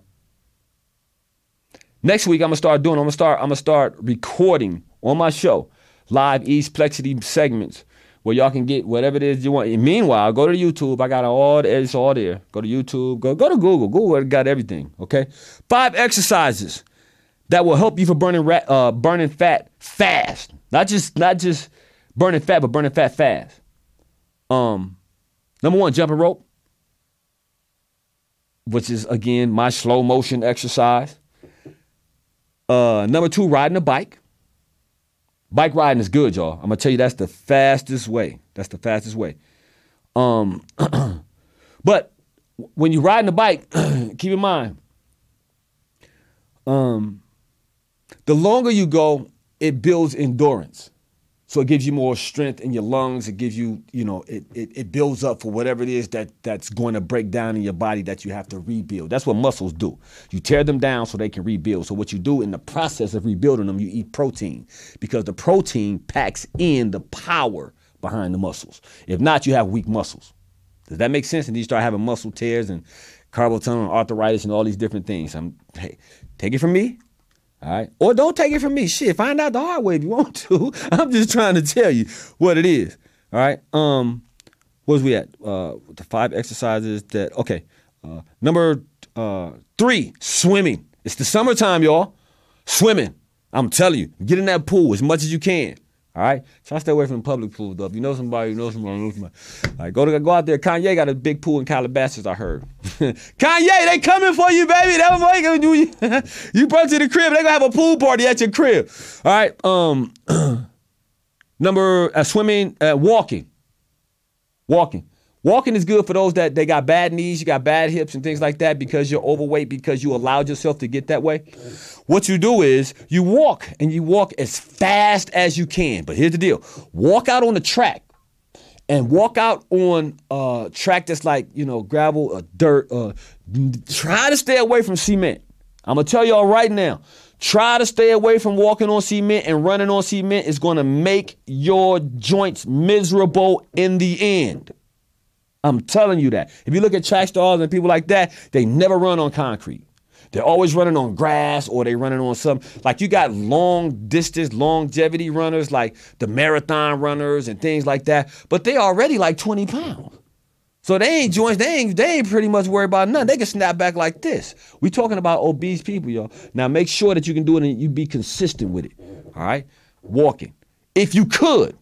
Next week, I'm gonna start recording on my show live East Plexity segments where y'all can get whatever it is you want. And meanwhile, go to YouTube. I got it's all there. Go to YouTube. Go to Google. Google got everything. Okay. 5 exercises that will help you for burning fat fast. Not just burning fat, but burning fat fast. Number 1, jumping rope, which is again my slow motion exercise. Number 2, riding a bike. Bike riding is good, y'all. I'm gonna tell you that's the fastest way. But when you're riding a bike, keep in mind, the longer you go, it builds endurance. So it gives you more strength in your lungs. It gives you, it builds up for whatever it is that's going to break down in your body that you have to rebuild. That's what muscles do. You tear them down so they can rebuild. So what you do in the process of rebuilding them, you eat protein, because the protein packs in the power behind the muscles. If not, you have weak muscles. Does that make sense? And you start having muscle tears and carpal tunnel and arthritis and all these different things. Hey, take it from me. All right. Or don't take it from me. Shit, find out the hard way if you want to. I'm just trying to tell you what it is. All right. Where's we at? The 5 exercises that, okay. Number 3, swimming. It's the summertime, y'all. Swimming. I'm telling you, get in that pool as much as you can. All right. Try to stay away from the public pool, though. If you know somebody, All right. Go out there. Kanye got a big pool in Calabasas, I heard. Kanye, they coming for you, baby. That was what they gonna do. You brought to the crib. They gonna have a pool party at your crib. All right. Swimming, walking. Walking is good for those that they got bad knees, you got bad hips and things like that because you're overweight, because you allowed yourself to get that way. What you do is you walk, and you walk as fast as you can. But here's the deal. Walk out on the track, and walk out on a track that's like, gravel or dirt. Try to stay away from cement. I'm going to tell y'all right now. Try to stay away from walking on cement, and running on cement is going to make your joints miserable in the end. I'm telling you that. If you look at track stars and people like that, they never run on concrete. They're always running on grass, or they running on something. Like, you got long distance, longevity runners like the marathon runners and things like that, but they already like 20 pounds. So they ain't joints, they ain't pretty much worried about nothing. They can snap back like this. We talking about obese people, y'all. Now make sure that you can do it and you be consistent with it. All right? Walking. If you could,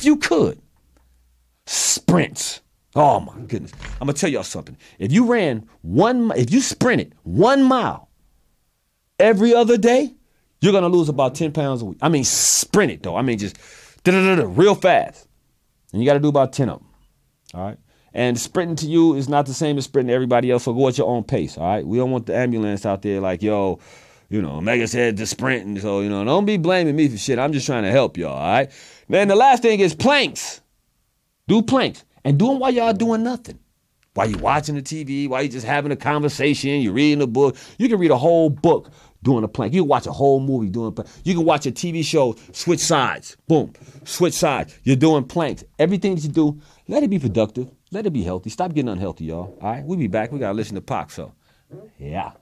sprints. Oh my goodness. I'm gonna tell y'all something. If you sprinted 1 mile every other day, you're gonna lose about 10 pounds a week. I mean, sprint it though. I mean, just real fast. And you gotta do about 10 of them. All right. And sprinting to you is not the same as sprinting to everybody else, so go at your own pace. All right. We don't want the ambulance out there like, yo, Mega said to sprint, and so, don't be blaming me for shit. I'm just trying to help y'all. All right. Then the last thing is planks. Do planks. And do them while y'all doing nothing. While you watching the TV, while you just having a conversation, you're reading a book. You can read a whole book doing a plank. You can watch a whole movie doing a plank. You can watch a TV show, switch sides. Boom, switch sides. You're doing planks. Everything that you do, let it be productive. Let it be healthy. Stop getting unhealthy, y'all. All right, we'll be back. We got to listen to Pac, so yeah.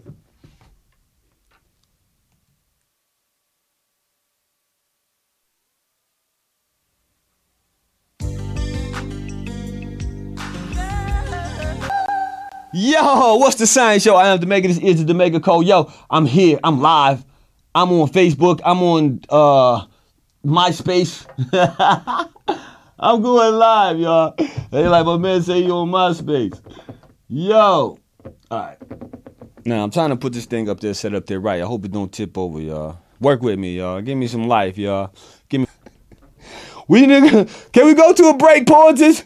Yo, what's the Science Show? I am Demega. This is the Demega Code. Yo, I'm here. I'm live. I'm on Facebook. I'm on MySpace. I'm going live, y'all. They like my man say you on MySpace. Yo. All right. Now, I'm trying to put this thing up there, set up there right. I hope it don't tip over, y'all. Work with me, y'all. Give me some life, y'all. Give me. Can we go to a break, pauses?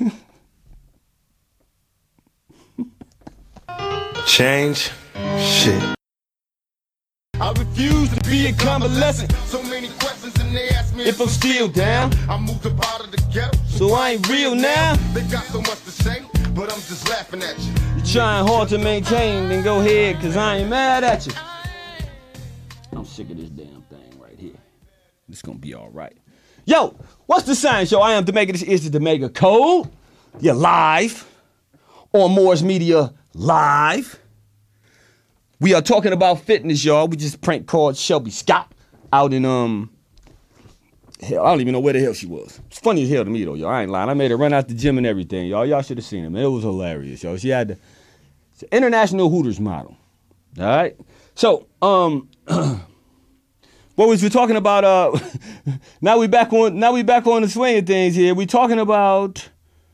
Change? Shit. I refuse to be a convalescent. So many questions and they ask me If I'm still down, I moved up out of the ghetto. so I ain't real now. They got so much to say, but I'm just laughing at you. You're trying hard to maintain, then go ahead, cause I ain't mad at you. I'm sick of this damn thing right here. It's gonna be all right. Yo, what's the Science Show? I am Demega. This is the Demega Code. You're live on Moore's Media Live. We are talking about fitness, y'all. We just prank called Shelby Scott out in hell, I don't even know where the hell she was. It's funny as hell to me though, y'all. I ain't lying. I made her run out the gym and everything, y'all. Y'all should have seen him. It was hilarious, y'all. She had the international Hooters model. All right. So, what was we talking about? Now we back on the swing of things here. We talking about.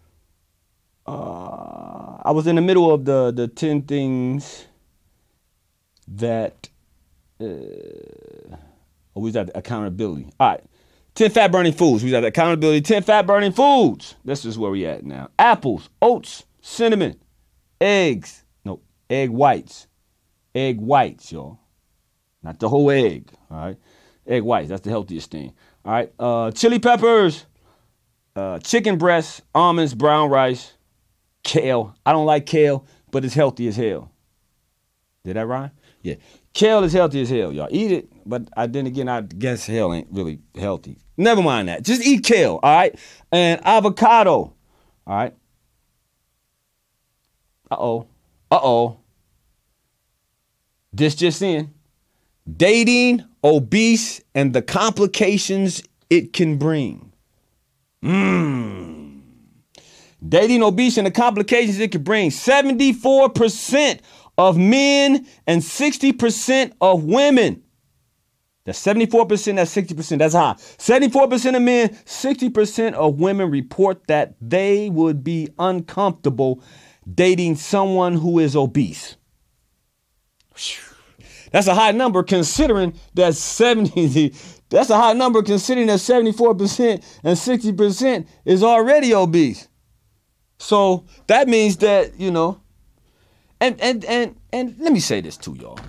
I was in the middle of the 10 things that. We was at accountability. All right. 10 fat burning foods. We was at accountability. 10 fat burning foods. This is where we at now. Apples, oats, cinnamon, eggs. No, egg whites. Egg whites, y'all. Not the whole egg. All right. Egg whites. That's the healthiest thing. All right. Chili peppers, chicken breasts, almonds, brown rice, kale. I don't like kale, but it's healthy as hell. Did that rhyme? Yeah. Kale is healthy as hell, y'all. Eat it, but then again, I guess hell ain't really healthy. Never mind that. Just eat kale, all right? And avocado, all right? Uh-oh. This just in. Dating obese and the complications it can bring. Dating obese and the complications it can bring. 74% of men and 60% of women. That's 74%, that's 60%, that's high. 74% of men, 60% of women report that they would be uncomfortable dating someone who is obese. That's a high number considering that 74% and 60% is already obese. So that means that, you know, and let me say this too, y'all.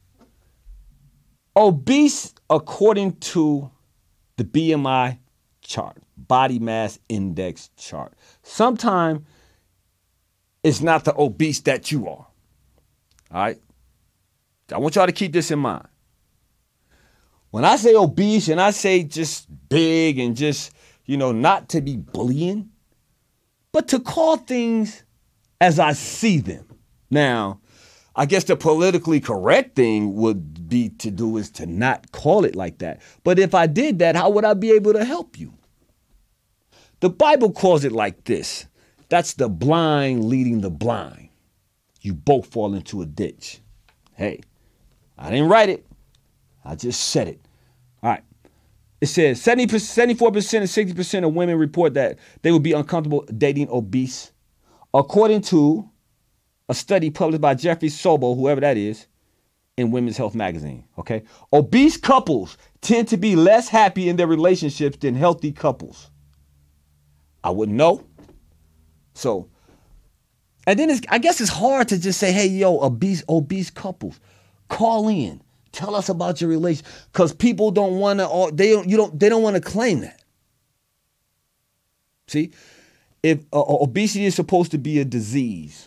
Obese, according to the BMI chart, body mass index chart, sometimes it's not the obese that you are. All right? I want y'all to keep this in mind. When I say obese and I say just big and just, you know, not to be bullying, but to call things as I see them. Now, I guess the politically correct thing would be to do is to not call it like that. But if I did that, how would I be able to help you? The Bible calls it like this. That's the blind leading the blind. You both fall into a ditch. Hey, I didn't write it. I just said it. All right. It says 74% and 60% of women report that they would be uncomfortable dating obese. According to a study published by Jeffrey Sobel, whoever that is, in Women's Health magazine. Okay. Obese couples tend to be less happy in their relationships than healthy couples. I wouldn't know. So, and then I guess it's hard to just say, hey, yo, obese couples, call in. Tell us about your relationship, because people don't want to. They don't want to claim that. See, if obesity is supposed to be a disease,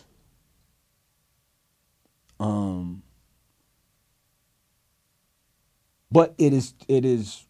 but it's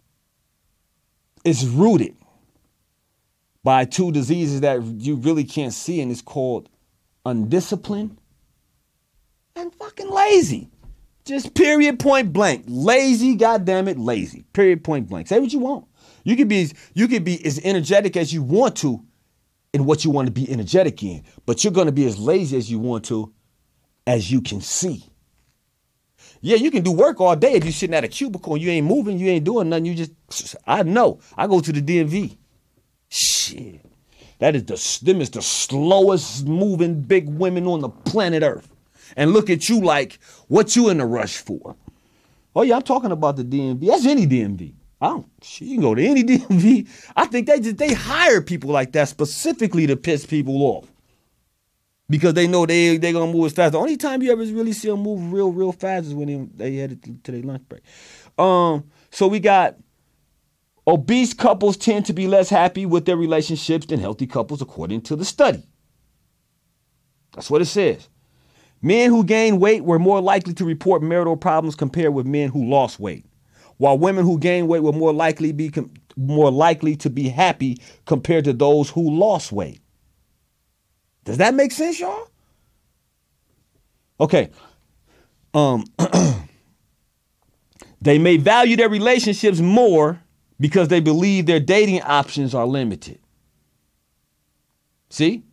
rooted by two diseases that you really can't see, and it's called undisciplined and fucking lazy. Just period, point blank. Lazy, goddamn it, lazy. Period, point blank. Say what you want. You could be as energetic as you want to in what you want to be energetic in, but you're going to be as lazy as you want to as you can see. Yeah, you can do work all day if you're sitting at a cubicle and you ain't moving, you ain't doing nothing. You just, I know. I go to the DMV. Shit. Them is the slowest moving big women on the planet Earth. And look at you like, what you in a rush for? Oh yeah, I'm talking about the DMV. That's any DMV. You can go to any DMV. I think they hire people like that specifically to piss people off. Because they know they gonna move as fast. The only time you ever really see them move real fast is when they headed to their lunch break. So we got obese couples tend to be less happy with their relationships than healthy couples, according to the study. That's what it says. Men who gained weight were more likely to report marital problems compared with men who lost weight, while women who gained weight were more likely to be happy compared to those who lost weight. Does that make sense, y'all? Okay. They may value their relationships more because they believe their dating options are limited. See?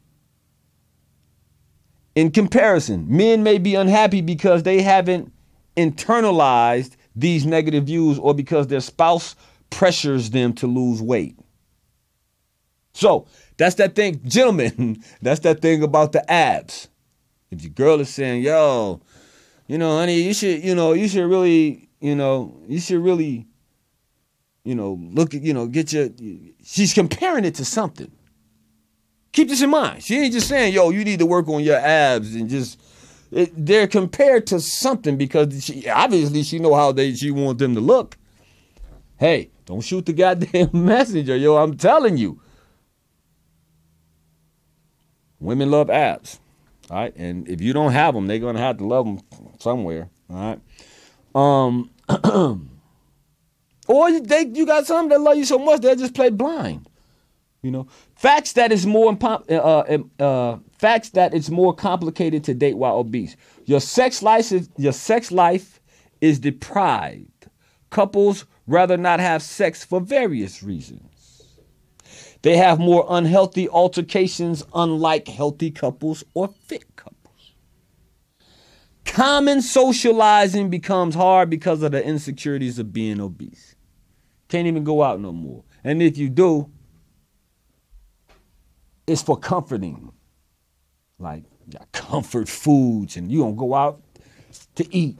In comparison, men may be unhappy because they haven't internalized these negative views or because their spouse pressures them to lose weight. So that's that thing, gentlemen, that's that thing about the abs. If your girl is saying, yo, honey, you should really, look at, get your, she's comparing it to something. Keep this in mind. She ain't just saying, yo, you need to work on your abs and they're compared to something because she know how she want them to look. Hey, don't shoot the goddamn messenger, yo, I'm telling you. Women love abs, all right? And if you don't have them, they're going to have to love them somewhere, all right? Or you got some that love you so much, they'll just play blind. Facts that it's more complicated to date while obese. Your sex life is deprived. Couples rather not have sex for various reasons. They have more unhealthy altercations, unlike healthy couples or fit couples. Common socializing becomes hard because of the insecurities of being obese. Can't even go out no more. And if you do, it's for comforting. Like comfort foods, and you don't go out to eat.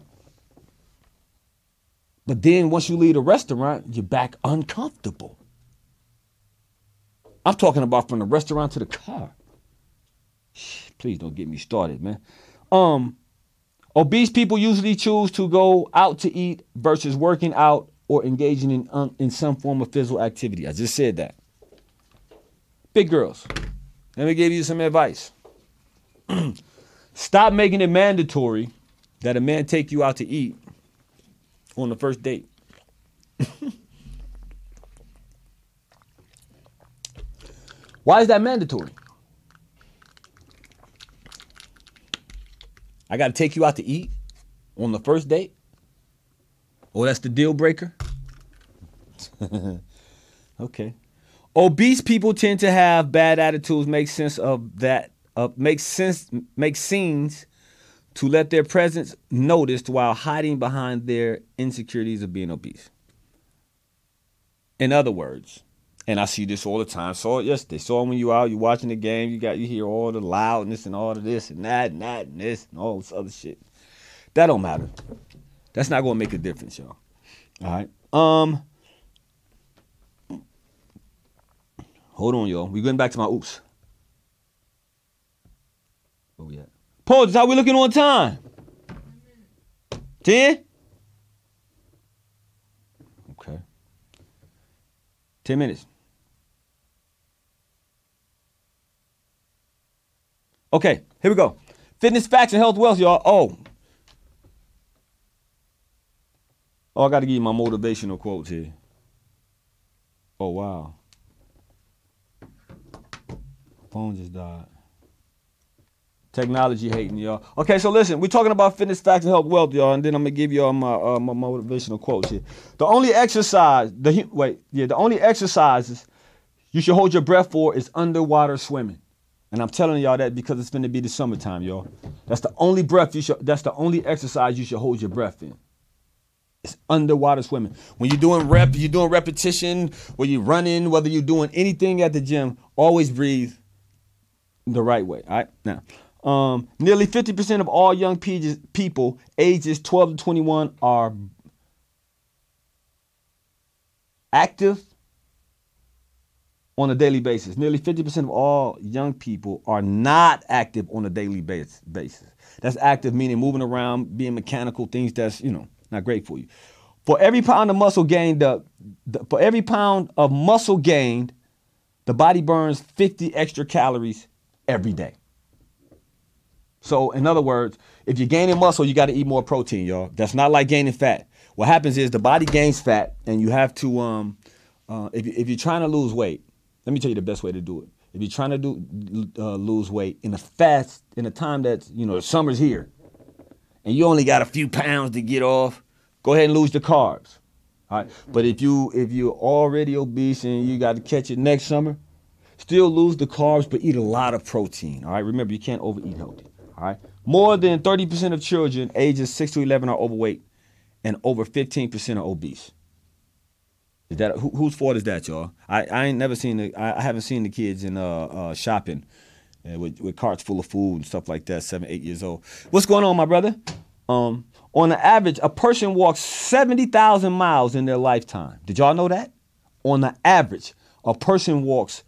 But then once you leave the restaurant, you're back uncomfortable. I'm talking about from the restaurant to the car. Please don't get me started, man. Obese people usually choose to go out to eat versus working out or engaging in some form of physical activity. I just said that. Big girls, let me give you some advice. Stop making it mandatory that a man take you out to eat on the first date. Why is that mandatory? I got to take you out to eat on the first date? Oh, that's the deal breaker? Okay. Obese people tend to have bad attitudes, make scenes to let their presence noticed while hiding behind their insecurities of being obese. In other words, and I see this all the time. Saw it yesterday. Saw it when you out, you watching the game, you hear all the loudness and all of this and that and this and all this other shit. That don't matter. That's not gonna make a difference, y'all. All right. Hold on, y'all. We getting back to my oops. Where we at? Pause. How we looking on time? 10? Okay. 10 minutes. Okay, here we go. Fitness, facts, and health wealth, y'all. I got to give you my motivational quotes here. Oh, wow. Phone just died. Technology hating, y'all. Okay, so listen, we're talking about fitness, facts, and health wealth, y'all, and then I'm gonna give y'all my motivational quotes here. The only exercises you should hold your breath for is underwater swimming. And I'm telling y'all that because it's gonna be the summertime, y'all. That's the only exercise you should hold your breath in. It's underwater swimming. When you're doing repetition, when you're running, whether you're doing anything at the gym, always breathe the right way. All right, now. Nearly 50% of all young people ages 12 to 21 are active on a daily basis. Nearly 50% of all young people are not active on a daily basis. That's active meaning moving around, being mechanical, things that's, not great for you. For every pound of muscle gained, the body burns 50 extra calories every day. So in other words, if you're gaining muscle, you got to eat more protein, y'all. That's not like gaining fat. What happens is the body gains fat, and you have to, if you're trying to lose weight, let me tell you the best way to do it. If you're trying to lose weight in a time that's, the summer's here, and you only got a few pounds to get off, go ahead and lose the carbs. All right. But if you're already obese and you got to catch it next summer, still lose the carbs, but eat a lot of protein. All right. Remember, you can't overeat healthy. All right. More than 30% of children ages 6 to 11 are overweight, and over 15% are obese. Is that whose fault is that, y'all? I ain't never seen I haven't seen the kids in shopping with carts full of food and stuff like that. 7, 8 years old. What's going on, my brother? On the average, a person walks 70,000 miles in their lifetime. Did y'all know that? On the average, a person walks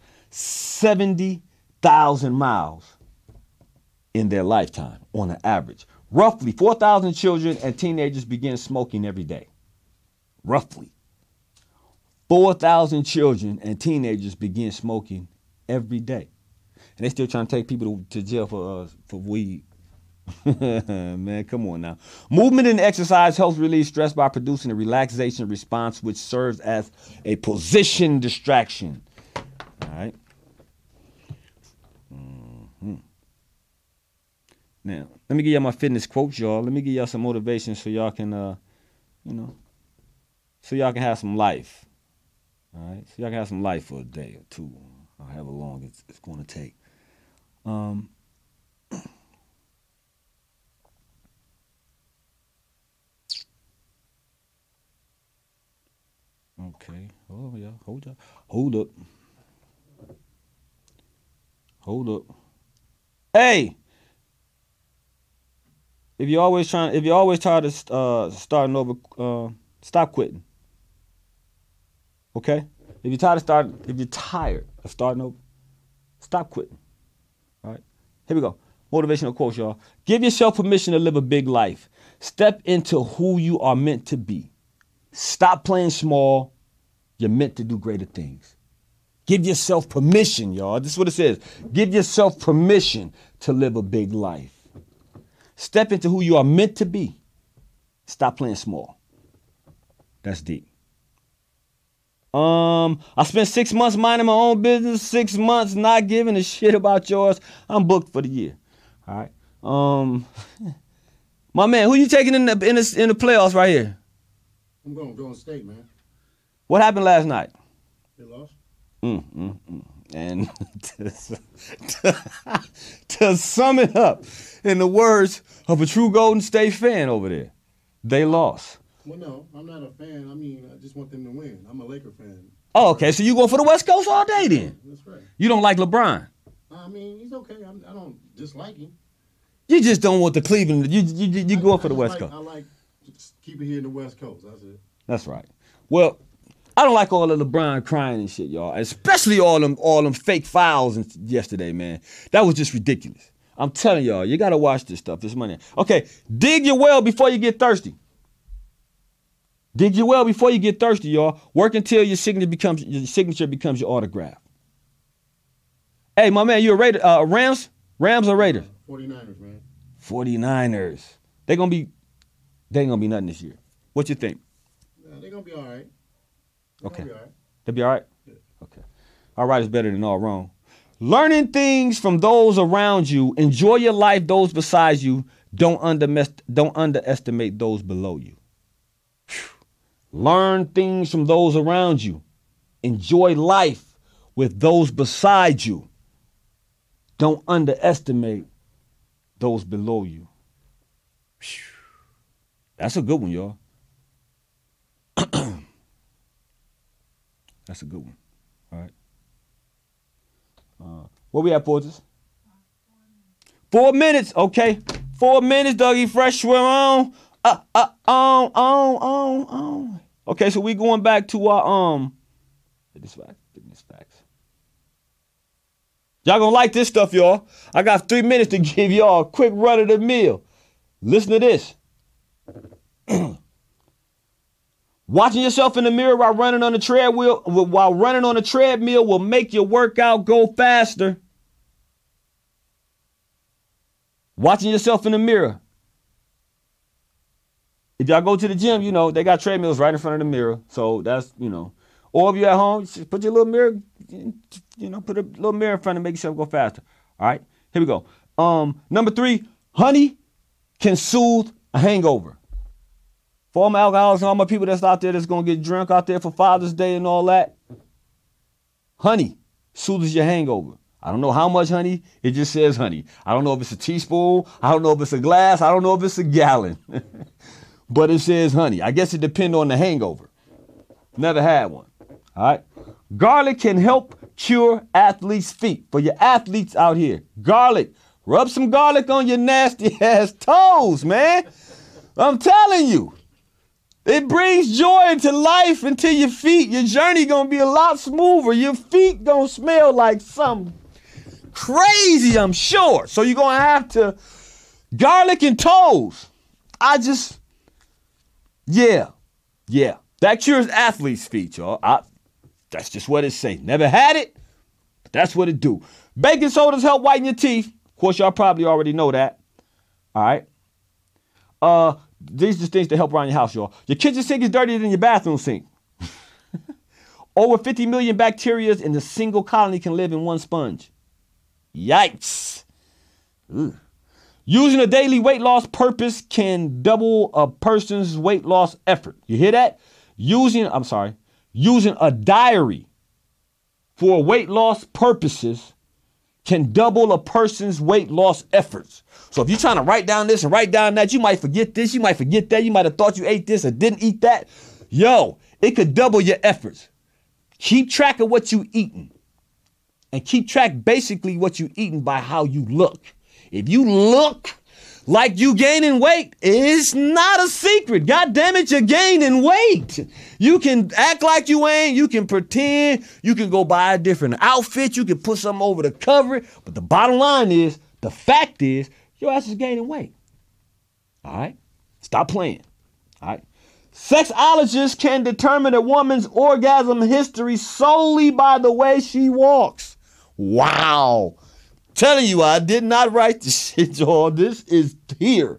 70,000 miles in their lifetime, on the average. Roughly 4,000 children and teenagers begin smoking every day. Roughly 4,000 children and teenagers begin smoking every day. And they still trying to take people to jail for weed. Man, come on now. Movement and exercise helps relieve stress by producing a relaxation response, which serves as a position distraction. All right. Now, let me give y'all my fitness quotes, y'all. Let me give y'all some motivation so y'all can, so y'all can have some life. All right. So y'all can have some life for a day or two, or however long it's going to take. Okay. Oh, yeah. Hold up. Hey! If you're always tired of starting over, stop quitting. Okay? If you're tired of starting over, stop quitting. All right? Here we go. Motivational quotes, y'all. Give yourself permission to live a big life. Step into who you are meant to be. Stop playing small. You're meant to do greater things. Give yourself permission, y'all. This is what it says. Give yourself permission to live a big life. Step into who you are meant to be. Stop playing small. That's deep. I spent 6 months minding my own business, 6 months not giving a shit about yours. I'm booked for the year. All right. My man, who you taking in the playoffs right here? I'm going Golden State, man. What happened last night? They lost. And to sum it up, in the words of a true Golden State fan over there, they lost. Well, no, I'm not a fan. I mean, I just want them to win. I'm a Laker fan. Oh, okay. So you go for the West Coast all day then? That's right. You don't like LeBron? I mean, he's okay. I don't dislike him. You just don't want the Cleveland. You going for the West Coast? I like just keep it here in the West Coast. That's it. That's right. Well, I don't like all the LeBron crying and shit, y'all. Especially all them fake fouls yesterday, man. That was just ridiculous. I'm telling y'all, you gotta watch this stuff. This money. Okay, dig your well before you get thirsty. Dig your well before you get thirsty, y'all. Work until your signature becomes your autograph. Hey, my man, you a Rams Rams or Raiders? 49ers, man. 49ers. They ain't gonna be nothing this year. What you think? Yeah, they're gonna be all right. Okay. Be all right. They'll be all right? Yeah. Okay. All right is better than all wrong. Learning things from those around you. Enjoy your life, those beside you. Don't underestimate those below you. Whew. Learn things from those around you. Enjoy life with those beside you. Don't underestimate those below you. Whew. That's a good one, y'all. That's a good one. All right. Where we at, Portis? 4 minutes. Okay. 4 minutes, Dougie Fresh. Swim on. On. Okay, so we going back to our fitness facts. Y'all gonna like this stuff, y'all. I got 3 minutes to give y'all a quick run of the mill. Listen to this. Watching yourself in the mirror while running on the treadmill will make your workout go faster. Watching yourself in the mirror. If y'all go to the gym, you know, they got treadmills right in front of the mirror. So that's, you know. Or if you're at home, just put your little mirror, you know, put a little mirror in front and make yourself go faster. All right, here we go. Number 3, honey can soothe a hangover. For all my alcoholics and all my people that's out there that's going to get drunk out there for Father's Day and all that, honey soothes your hangover. I don't know how much honey. It just says honey. I don't know if it's a teaspoon. I don't know if it's a glass. I don't know if it's a gallon. But it says honey. I guess it depends on the hangover. Never had one. All right. Garlic can help cure athletes' feet. For your athletes out here, garlic. Rub some garlic on your nasty ass toes, man. I'm telling you. It brings joy into life, into your feet. Your journey gonna be a lot smoother. Your feet gonna smell like something crazy, I'm sure. So you're gonna have to garlic and toes. Yeah. That cures athletes' feet, y'all. That's just what it say. Never had it, but that's what it do. Baking sodas help whiten your teeth. Of course, y'all probably already know that. All right. These are things that help around your house, y'all. Your kitchen sink is dirtier than your bathroom sink. Over 50 million bacteria in a single colony can live in one sponge. Yikes. Ugh. Using a daily weight loss purpose can double a person's weight loss effort. You hear that? Using a diary for weight loss purposes can double a person's weight loss efforts. So if you're trying to write down this and write down that, you might forget this, you might forget that, you might have thought you ate this or didn't eat that. Yo, it could double your efforts. Keep track of what you eating. And keep track basically what you eating by how you look. If you look like you gaining weight, it's not a secret. God damn it, you're gaining weight. You can act like you ain't. You can pretend. You can go buy a different outfit. You can put something over to cover it. But the bottom line is, the fact is, your ass is gaining weight. All right? Stop playing. All right? Sexologists can determine a woman's orgasm history solely by the way she walks. Wow. Telling you, I did not write this shit, y'all. This is here.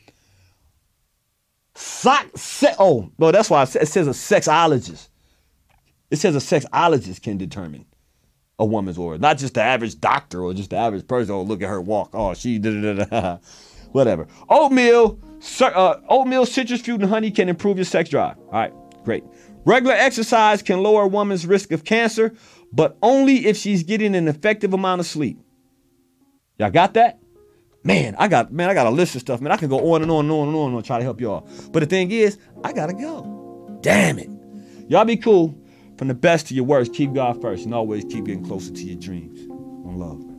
That's why it says a sexologist. It says a sexologist can determine a woman's orgasm, not just the average doctor or just the average person. Oh, look at her walk. Oh, she da-da-da-da. Whatever. Oatmeal, citrus fruit, and honey can improve your sex drive. All right, great. Regular exercise can lower a woman's risk of cancer, but only if she's getting an effective amount of sleep. Y'all got that? Man, I got a list of stuff, man. I can go on and on and on and on and try to help y'all. But the thing is, I gotta go. Damn it. Y'all be cool. From the best to your worst, keep God first and always keep getting closer to your dreams. One love.